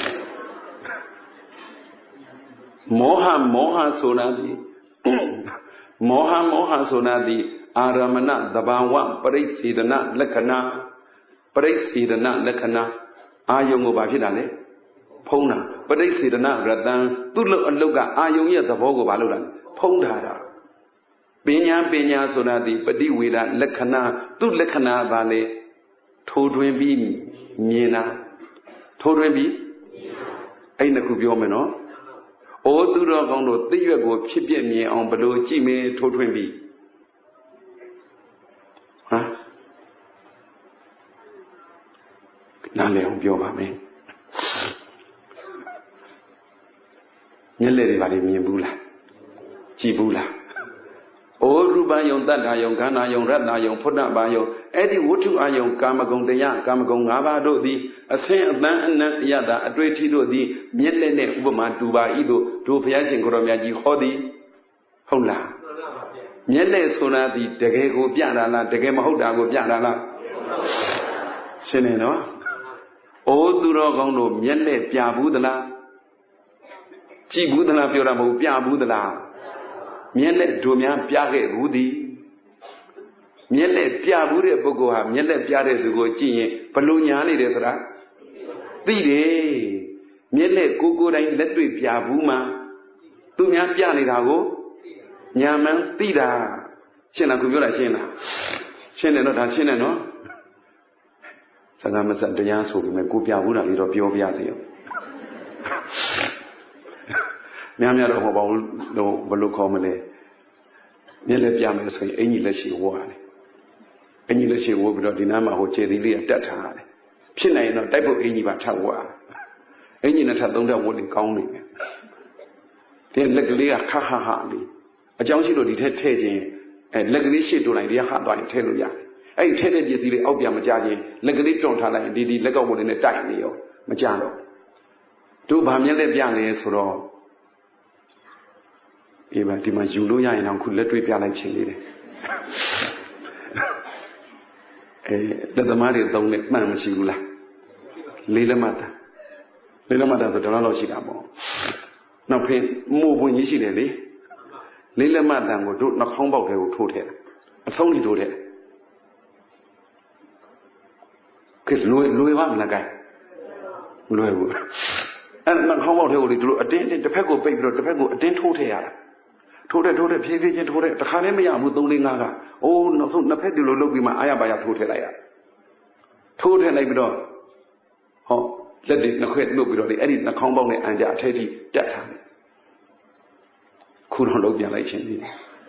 Speaker 1: မောဟမောဟဆိုတာဒီမောဟမောဟဆိုတာဒီအာရမဏသဘာဝပရိစ္ဆေဒနလက္ခဏာပရိစ္ဆေဒနလက္ခဏာအာယုံကိုဘာဖြစ်တာလဲဖုံးတာပရိစ္ဆေဒနရတံသူ့လို့အလုတ်ကအာယုံရဲ့သဘောကိုဘာလုပ်တာဖုံးထားတာပညာပညာဆိုတာဒီပฏิဝေဒလက္ခဏာသူ့လက္ခဏာပါလေထိုးထွင်းပြီးမြင်တာထိုးထွင်းပြီးအဲ့နှစ်ခုပြောမယ်နော်အိုးသူတော်ကောင်းတို့သိရွက်ကိုဖြစ်ပြမြင်အောင်ဘလို့ကြည့်မယ်ထိုးထွင်းပြီးဟမ်နားလည်အောင်ပြောပါမယ်မျက်လက်တွေဘာတွေမြင်ဘူးလားကြည့်ဘူးလားအိုရူပယုံတတ္ထာယုံခန္ဓာယုံရတ္တယုံဖုဒ္ဓဘာယုံအဲ့ဒီဝတ္ထုအယုံကာမဂုဏ်တရားကာမဂုဏ်၅ပါးတို့သည်အဆင်းအတန်းအနံ့အယတအတွေ့အထိတို့သည်မျက်လက်နဲ့ဥပမာတူပါ၏တို့တို့ဘုရားရှင်ကိုရောမြတ်ကြီးဟောသည်ဟုတ်လားမျက်လက်ဆိုတာဒီတကယ်ကိုပြတာလားတကယ်မဟုတ်တာကိုပြတာလားရှင်းနေနော်အိုးသူတော်ကောင်းတို့မျက်လက်ပြဘူးသလားကြည့်ဘူးသလားပြောတာမဟုတ်ပြဘူးသလားမျက်လက်တို့များပြခဲ့ဘူးသည်မျက်လက်ပြဘူးတဲ့ပုဂ္ဂိုလ်ဟာမျက်လက်ပြတဲ့သူကိုကြည့်ရင်ဘလို့ညာနေတယ်ဆိုတာသိတယ်မျက်လက်ကိုကိုယ်တိုင်လက်တွေ့ပြဘူးမှသူများပြနေတာကိုညာမှန်သိတာရှင်းလားခုပြောတာရှင်းလားရှင်းတယ်နော်ဒါရှင်းတယ်နော်စကားမစတရားဆိုပေမဲ့ကိုပြဘူးတာလေးတော့ပြောပြစေရောများများတော့မပေါ့လို့ဘလို့ခေါ်မလဲမျက်လက်ပြမယ်ဆိုရင်အင်ကြီးလက်ရှိဝါတယ်အင်ကြီးလက်ရှိဝပြီးတော့ဒီနားမှာဟိုခြေသီးလေးတက်ထားတယ်ဖြစ်နိုင်ရင်တော့တိုက်ဖို့အင်ကြီးပါထပ်ဝါအင်ကြီးနဲ့ထပ်သုံးထပ်ဝတ်နေကောင်းနေတယ်ဒီလက်ကလေးကခဟဟလေးအကြောင်းရှိလို့ဒီထက်ထည့်ခြင်းအဲလက်ကလေးရှေ့တိုးလိုက်ဒီကဟသွားရင်ထည့်လို့ရတယ်အဲ့ဒီထည့်တဲ့ပစ္စည်းလေးအောက်ပြန်မကြခြင်းလက်ကလေးတွန့်ထားလိုက်ရင်ဒီဒီလက်ကောက်ဝတ်နေတိုက်နေရောမကြတော့တို့ဗာမျက်လက်ပြလဲဆိုတော့အေးပါဒီမှာယူလို့ရရင်တော့ခုလက်တွေ့ပြလိုက်ခြင်းလေးတယ်အဲလက်သမားတွေသုံးနဲ့မှန်မရှိဘူးလားလေးလက်မတာလေးလက်မတာဆိုတော့တော့ရှိတာပေါ့နောက်ဖင်းမို့ပွင့်ကြီးရှိတယ်လေလေးလက်မတန်ကိုတို့နှာခေါင်းပေါက်ထဲကိုထိုးထည့်အဆုံးကြီးထိုးထည့်ကဲလွယ်လွယ်ပါမလားကဲလွယ်ဘူးအဲ့နှာခေါင်းပေါက်ထဲကိုလေတို့အတင်းတင်းတစ်ဖက်ကိုပိတ်ပြီးတော့တစ်ဖက်ကိုအတင်းထိုးထည့်ရတာထိုးတဲ့ထိုးတဲ့ဖြည်းဖြည်းချင်းထိုးတဲ့တခါလည်းမရဘူးသုံးလေးငါးကအိုးနောက်ဆုံးနှစ်ဖက်ဒီလိုလုပ်ပြီးမှအာရပါရထိုးထည့်လိုက်ရထိုးထည့်လိုက်ပြီးတော့ဟောလက်တွေနှစ်ခွက်နှုတ်ပြီးတော့လေအဲ့ဒီနှာခေါင်းပေါက်နဲ့အန်ကြအထက်ထိတက်ထားတယ်ခုတော့လုပ်ပြန်လိုက်ခြင်းဒီ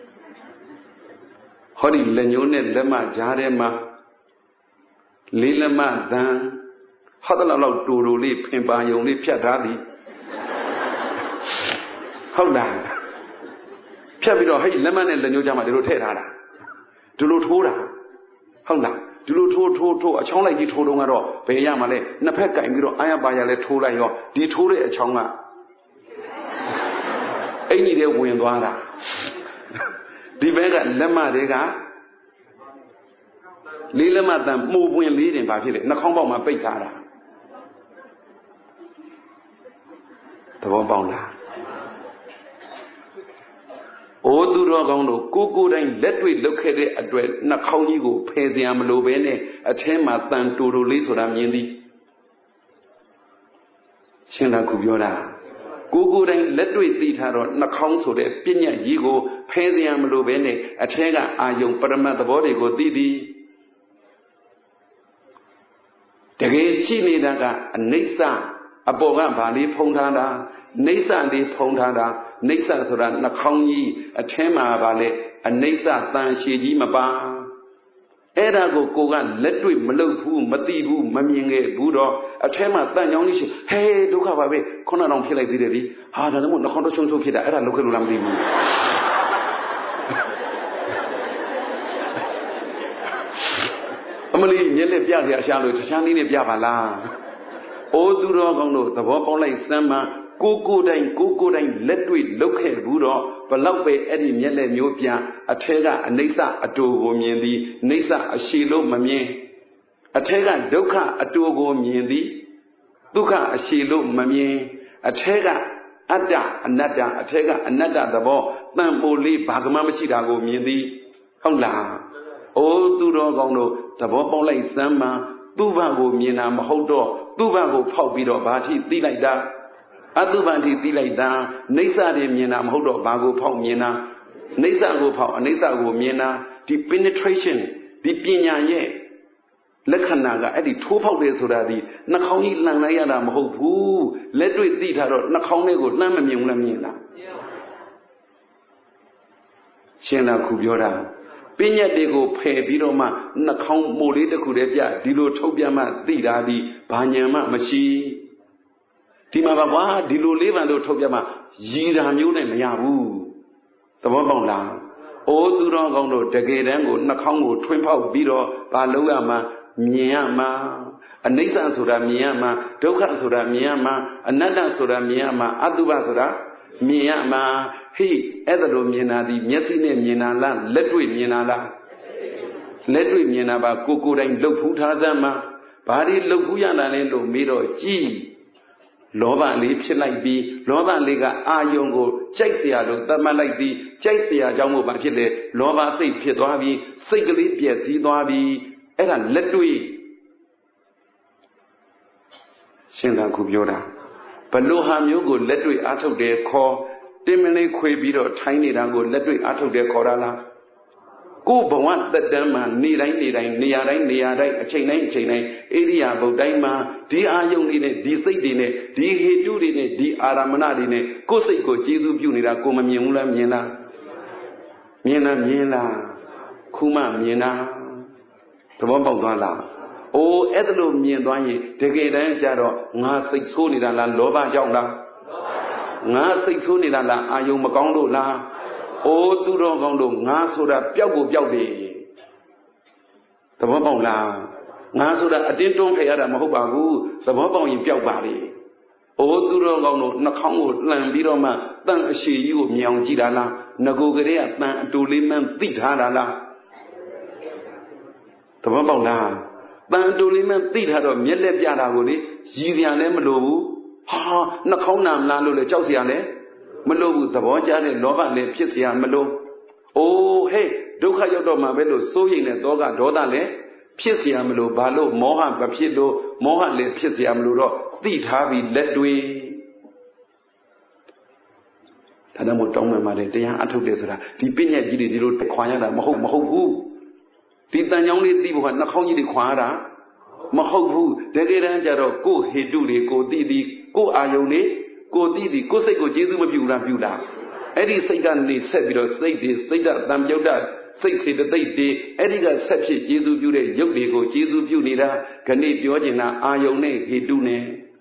Speaker 1: ဟောဒီလက်ညှိုးနဲ့လက်မကြားထဲမှာလေးလက်မသံဟောတလောက်လောက်တူတူလေးဖင်ပါယုံလေးဖြတ်ထားသည်ဟုတ်လားဖြတ်ပြီးတော့ဟဲ့လက်မနဲ့လက်ညှိုးကြားမှာဒီလိုထည့်ထားတာဒီလိုထိုးတာဟုတ်လားဒီလိုထိုးထိုးထိုးအချောင်းလိုက်ကြီးထိုးတော့ကတော့ဘယ်ရမှာလဲနှစ်ဖက်ကင်ပြီးတော့အာရပါရလဲထိုးလိုက်ရောဒီထိုးတဲ့အချောင်းကအင်ကြီးတွေဝင်သွားတာဒီဘက်ကလက်မတွေကလေးလက်မတန်မှုပွင့်လေးတင်ဘာဖြစ်လဲနှာခေါင်းပေါက်မှာပိတ်ထားတာသဘောပေါက်လားအိုးသူတော်ကောင်းတို့ကိုကိုတိုင်းလက်တွေ့လုတ်ခဲ့တဲ့အတွက်နှာခေါင်းကြီးကိုဖယ်စရာမလိုပဲနဲ့အထဲမှာတန်တူတူလေးဆိုတာမြင်သည်ရှင်းတာခုပြောတာကိုကိုတိုင်းလက်တွေ့သိထားတော့နှာခေါင်းဆိုတဲ့ပညာကြီးကိုဖယ်စရာမလိုပဲနဲ့အထဲကအာယုံပရမတ်သဘောတွေကိုသိသည်တကယ်ရှိနေတာကအနိစ္စအပေါ်ကဗာလေးဖုံးထားတာနိစ္စလေးဖုံးထားတာနိစ္စဆိုတာနှာခေါင်းကြီးအထဲမှာဗာလေအနိစ္စတန်ရှည်ကြီးမပါအဲ့ဒါကိုကိုကလက်တွေ့မလုပ်ဘူးမသိဘူးမမြင်ခဲ့ဘူးတော့အထဲမှာတန်ကြောင်းကြီးရှိဟဲဒုက္ခပါပဲခုနတော့ဖြစ်လိုက်သေးတယ်လေဟာဒါလည်းမို့နှာခေါင်းတော့ချုံချုံဖြစ်တာအဲ့ဒါလုပ်ခဲ့လို့လားမသိဘူးအမလီမျက်လက်ပြเสียအရှာလို့တခြားနည်းနဲ့ပြပါလားအိုးသူတော်ကောင်းတို့သဘောပေါက်လိုက်စမ်းမှကိုကိုတိုင်းကိုကိုတိုင်းလက်တွေ့လုပ်ခဲ့ဘူးတော့ဘလောက်ပဲအဲ့ဒီမျက်လက်မျိုးပြန်အထဲကအနိစ္စအတူကိုမြင်သည်နိစ္စအရှိလို့မမြင်အထဲကဒုက္ခအတူကိုမြင်သည်ဒုက္ခအရှိလို့မမြင်အထဲကအတ္တအနတ္တအထဲကအနတ္တသဘောတန်ဖိုးလေးဘာကမှမရှိတာကိုမြင်သည်ဟုတ်လားအိုးသူတော်ကောင်းတို့သဘောပေါက်လိုက်စမ်းမှသူ့ဘကိုမြင်တာမဟုတ်တော့သူ့ဘကိုဖောက်ပြီးတော့ဘာထိသိလိုက်တာအတုပန်ထိသိလိုက်တာနိစ္စတွေမြင်တာမဟုတ်တော့ဘာကိုဖောက်မြင်တာနိစ္စကိုဖောက်အနိစ္စကိုမြင်တာဒီ penetration ဒီပညာရဲ့လက္ခဏာကအဲ့ဒီထိုးဖောက်တယ်ဆိုတာဒီနှာခေါင်းကြီးလှန်လိုက်ရတာမဟုတ်ဘူးလက်တွေ့သိထားတော့နှာခေါင်းလေးကိုလှမ်းမမြင်ဘူးလားမြင်လားရှင်းလားခုပြောတာပညာတွေကိုဖယ်ပြီးတော့မှနှာခေါင်းမိုးလေးတစ်ခုတည်းပြဒီလိုထုတ်ပြမှသိတာဒီဘာညာမှမရှိဒီမှာပါကွာဒီလိုလေးပံတို့ထုတ်ပြမှရည်တာမျိုးနဲ့မရဘူးသဘောပေါက်လားအိုးသူတော်ကောင်းတို့တကယ်တမ်းကိုနှာခေါင်းကိုထွင်းဖောက်ပြီးတော့ဘာလုပ်ရမှာမြင်ရမှာအနိစ္စဆိုတာမြင်ရမှာဒုက္ခဆိုတာမြင်ရမှာအနတ္တဆိုတာမြင်ရမှာအတုပဆိုတာမြင်ရမှာဟိအဲ့ဒါလိုမြင်တာဒီမျက်စိနဲ့မြင်တာလားလက်တွေ့မြင်တာလားလက်တွေ့မြင်တာပါကိုကိုယ်တိုင်လှုပ်ဖူးထားစမ်းမှာဘာဒီလှုပ်ဖူးရတာလဲလို့မေးတော့ကြည်လောဘလေးဖြစ်လိုက်ပြီးလောဘလေးကအာယုံကိုကြိုက်เสียလို့သတ်မှတ်လိုက်ပြီးကြိုက်เสียကြောင့်မို့ဘာဖြစ်လဲလောဘစိတ်ဖြစ်သွားပြီးစိတ်ကလေးပြည့်စည်သွားပြီးအဲ့ဒါလက်တွေ့ရှင်းတာခုပြောတာဘလို့ဟာမျိုးကိုလက်တွေ့အားထုတ်တယ်ခေါ်တင်းမလေးခွေပြီးတော့ထိုင်းနေတာကိုလက်တွေ့အားထုတ်တယ်ခေါ်တာလားကိုဘဝတက်တမ်းမှာနေတိုင်းနေတိုင်းနေရာတိုင်းနေရာတိုင်းအချိန်တိုင်းအချိန်တိုင်းဣရိယာပုတ်တိုင်းမှာဒီအာယုန်တွေနဲ့ဒီစိတ်တွေနဲ့ဒီဟေတုတွေနဲ့ဒီအာရမဏတွေနဲ့ကိုယ်စိတ်ကိုကျေစုပြုနေတာကိုမမြင်ဘူးလားမြင်လားမြင်လားမြင်လားခုမှမြင်လားသဘောပေါက်သွားလားအိုးအဲ့ဒါလို့မြင်သွားရင်တကယ်တမ်းကျတော့ငါစိတ်ဆိုးနေတာလားလောဘကြောင့်လားငါစိတ်ဆိုးနေတာလားအာယုန်မကောင်းလို့လားအိုးသူတော်ကောင်းတို့ငါဆိုတာပျောက်ကိုပျောက်တယ်သဘောပေါက်လားငါဆိုတာအတင်းတွန်းခဲ့ရတာမဟုတ်ပါဘူးသဘောပေါက်ရင်ပျောက်ပါလေအိုးသူတော်ကောင်းတို့နှာခေါင်းကိုလှန်ပြီးတော့မှတန်အရှိကြီးကိုမြောင်ကြည့်တာလားငကိုကလေးကတန်အတူလေးမှန်းသိထားတာလားသဘောပေါက်လားတန်အတူလေးမှန်းသိထားတော့မျက်လက်ပြတာကိုလေရည်စရာလည်းမလိုဘူးဟာနှာခေါင်းနာမလားလို့လေကြောက်စရာလည်းမလို့ဘူးသဘောကျတဲ့လောဘလည်းဖြစ်เสียမလို့အိုးဟဲ့ဒုက္ခရောက်တော့မှပဲလို့စိုးရိမ်တဲ့သောကဒေါသလည်းဖြစ်เสียမလို့ဘာလို့မောဟမဖြစ်လို့မောဟလည်းဖြစ်เสียမလို့တော့သိထားပြီးလက်တွေဒါတော့မို့တောင်းမှန်ပါတယ်တရားအထုတ်တယ်ဆိုတာဒီပညာကြီးတွေဒီလိုခွာရတာမဟုတ်မဟုတ်ဘူးဒီတန်ကြောင်းလေးသိဖို့ကနှာခေါင်းကြီးတွေခွာရတာမဟုတ်ဘူးတကယ်တမ်းကျတော့ကိုယ်ဟေတုတွေကိုသိသည်ကိုယ်အာယုန်လေးကိုသိသည်ကိုယ်စိတ်ကိုကျေးဇူးမပြုလားပြုလားအဲ့ဒီစိတ်ကနေဆက်ပြီးတော့စိတ်တွေစိတ်ဓာတ်တံပြုတ်တာစိတ်စေတသိက်တွေအဲ့ဒီကဆက်ဖြစ်ကျေစုပြုတဲ့ရုပ်တွေကိုကျေစုပြုနေတာခဏပြောချင်တာအာယုန်နဲ့ဟေတုနဲ့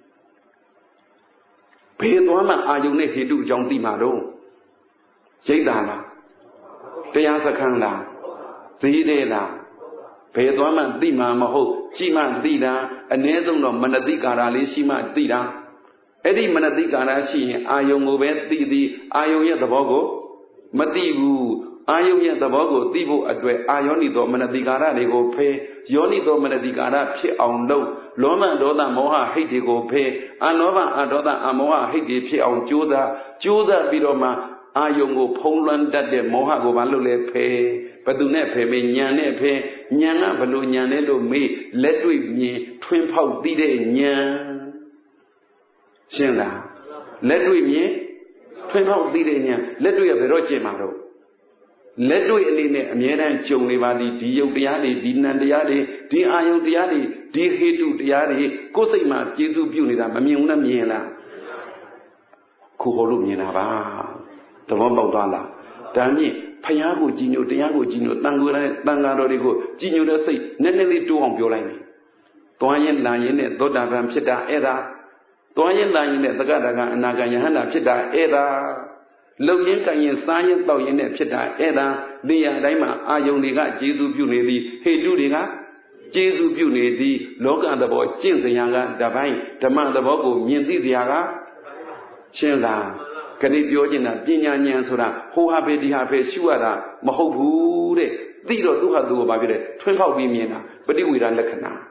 Speaker 1: ဘယ်သွားမှအာယုန်နဲ့ဟေတုအကြောင်းသိမှာတော့ရိတ်တာလားတရားစခန်းလားဈေးတဲ့လားဘယ်သွားမှသိမှာမဟုတ်ရှိမှသိတာအ ਨੇ ဆုံးတော့မနတိကာရလေးရှိမှသိတာအဲ့ဒီမနတိကာရရှိရင်အာယုန်ကိုပဲသိသည်အာယုန်ရဲ့သဘောကိုမသိဘူးအာယုန်ရဲ့သဘောကိုသိဖို့အတွက်အာယောနိသောမနတိကာရတွေကိုဖယ်ယောနိသောမနတိကာရဖြစ်အောင်လုပ်လောဘဒေါသမောဟဟိတ်တွေကိုဖယ်အနောဘအဒေါသအမောဟဟိတ်တွေဖြစ်အောင်ကြိုးစားကြိုးစားပြီးတော့မှအာယုန်ကိုဖုံးလွှမ်းတတ်တဲ့မောဟကိုဘာလို့လဲဖယ်ဘသူနဲ့ဖယ်မေးဉာဏ်နဲ့ဖယ်ဉာဏ်ကဘလို့ဉာဏ်လဲလို့မေးလက်တွေ့မြင်ထွင်းဖောက်သိတဲ့ဉာဏ်ရှင်းလားလက်တွေ့မြင်ထွင်းဖောက်သိတဲ့ဉာဏ်လက်တွေ့ကဘယ်တော့ကျင့်မှာတော့လက်တွေ့အနေနဲ့အမြဲတမ်းကြုံနေပါသည်ဒီယုတ်တရားတွေဒီနံတရားတွေဒီအာယုန်တရားတွေဒီဟေတုတရားတွေကိုယ်စိတ်မှာကျေစုပြုနေတာမမြင်ဘူးနဲ့မြင်လားခုဟောလို့မြင်တာပါသဘောပေါက်သွားလားဒါမြင့်ဖယားကိုကြည်ညိုတရားကိုကြည်ညိုတန်ခိုးတဲ့တန်ဃာတော်တွေကိုကြည်ညိုတဲ့စိတ်နည်းနည်းလေးတိုးအောင်ပြောလိုက်မယ်သွားရင်လာရင်နဲ့သောတာပန်ဖြစ်တာအဲ့ဒါသွားရင်လာရင်နဲ့သက္ကတာကအနာဂံယဟန္တာဖြစ်တာအဲ့ဒါလုံရင်းကံရင်စားရင်တောက်ရင်နဲ့ဖြစ်တာအဲ့ဒါနေရာတိုင်းမှာအာယုန်တွေကကျေစုပြုနေသည်ဟေတုတွေကကျေစုပြုနေသည်လောကသဘောကျင့်စရာကတပိုင်းဓမ္မသဘောကိုမြင်သိစရာကရှင်းလားခဏပြောချင်တာပညာဉာဏ်ဆိုတာဟိုဟာပဲဒီဟာပဲရှုရတာမဟုတ်ဘူးတဲ့သိတော့သူ့ဟာသူ့ကိုဘာဖြစ်လဲထွန်းဖောက်ပြီးမြင်တာပฏิဝေဒလက္ခဏာ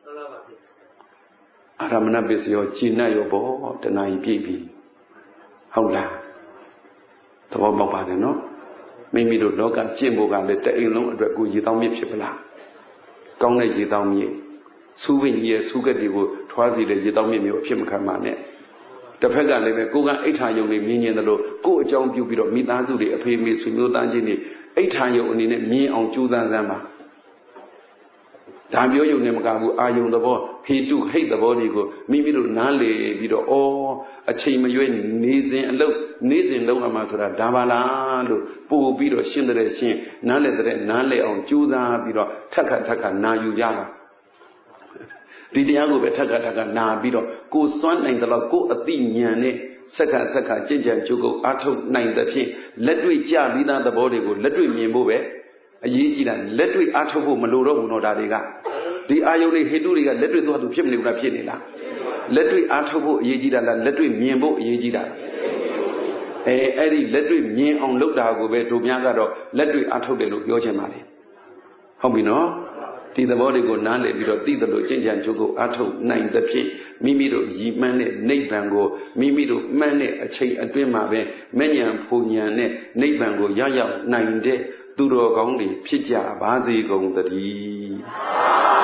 Speaker 1: အာရမဏပစ္စယောခြေနဲ့ရောဘောတဏှာကြီးပြည့်ပြီဟုတ်လားသဘောပေါက်ပါတယ်နော်မိမိတို့လောကကျင့်ဖို့ကလည်းတအိမ်လုံးအတွက်ကိုရေတောင်းမြစ်ဖြစ်ပလားကောင်းတဲ့ရေတောင်းမြစ်စူးပင်ကြီးရဲ့စူးကက်တွေကိုထွားစီတဲ့ရေတောင်းမြစ်မျိုးအဖြစ်မခံပါနဲ့တစ်ဖက်ကလည်းပဲကိုကအိဋ္ဌာယုံတွေမြင်မြင်တယ်လို့ကို့အကြောင်းပြုပြီးတော့မိသားစုတွေအဖေမေဆွေမျိုးသားချင်းတွေအိဋ္ဌာယုံအနေနဲ့မြင်အောင်ကြိုးစားစမ်းပါဒါပြောယုံနဲ့မကဘူးအာယုံသဘောဟေတုဟိတ်သဘောတွေကိုမိမိတို့နားလေပြီးတော့ဩအချိန်မရွေးနေစဉ်အလုပ်နေစဉ်လုံးအမှာဆိုတာဒါပါလားလို့ပို့ပြီးတော့ရှင်းတဲ့ရှင်းနားလေတဲ့နားလေအောင်ကြိုးစားပြီးတော့ထက်ခါထက်ခါနာယူရတာဒီတရားကိုပဲထက်ခါထက်ခါနာပြီးတော့ကိုစွမ်းနိုင်တယ်လို့ကိုအသိဉာဏ်နဲ့စက္ကစက္ကကြင်ကြံကြုတ်ကုတ်အားထုတ်နိုင်တဲ့ဖြင့်လက်တွေ့ကြပြီးသားသဘောတွေကိုလက်တွေ့မြင်ဖို့ပဲအရေးကြီးတာလက်တွေ့အားထုတ်ဖို့မလိုတော့ဘူးတော့ဒါတွေကဒီအာယုန်တွေဟေတုတွေကလက်တွေ့သွားသူဖြစ်မနေဘူးလားဖြစ်နေလားလက်တွေ့အားထုတ်ဖို့အရေးကြီးတာလားလက်တွေ့မြင်ဖို့အရေးကြီးတာအဲအဲ့ဒီလက်တွေ့မြင်အောင်လုပ်တာကိုပဲတို့များကတော့လက်တွေ့အားထုတ်တယ်လို့ပြောချင်ပါလေဟုတ်ပြီနော်ဒီသဘောတွေကိုနားလည်ပြီးတော့သိတယ်လို့ကျင့်ကြံကြိုးကိုအားထုတ်နိုင်တဲ့ဖြင့်မိမိတို့ရည်မှန်းတဲ့နိဗ္ဗာန်ကိုမိမိတို့မှန်းတဲ့အချိန်အတွင်းမှာပဲမဲ့ဉဏ်ဖူဉဏ်နဲ့နိဗ္ဗာန်ကိုရောက်ရောက်နိုင်တဲ့သူတော်ကောင်းတွေဖြစ်ကြပါစေကုန်သတည်း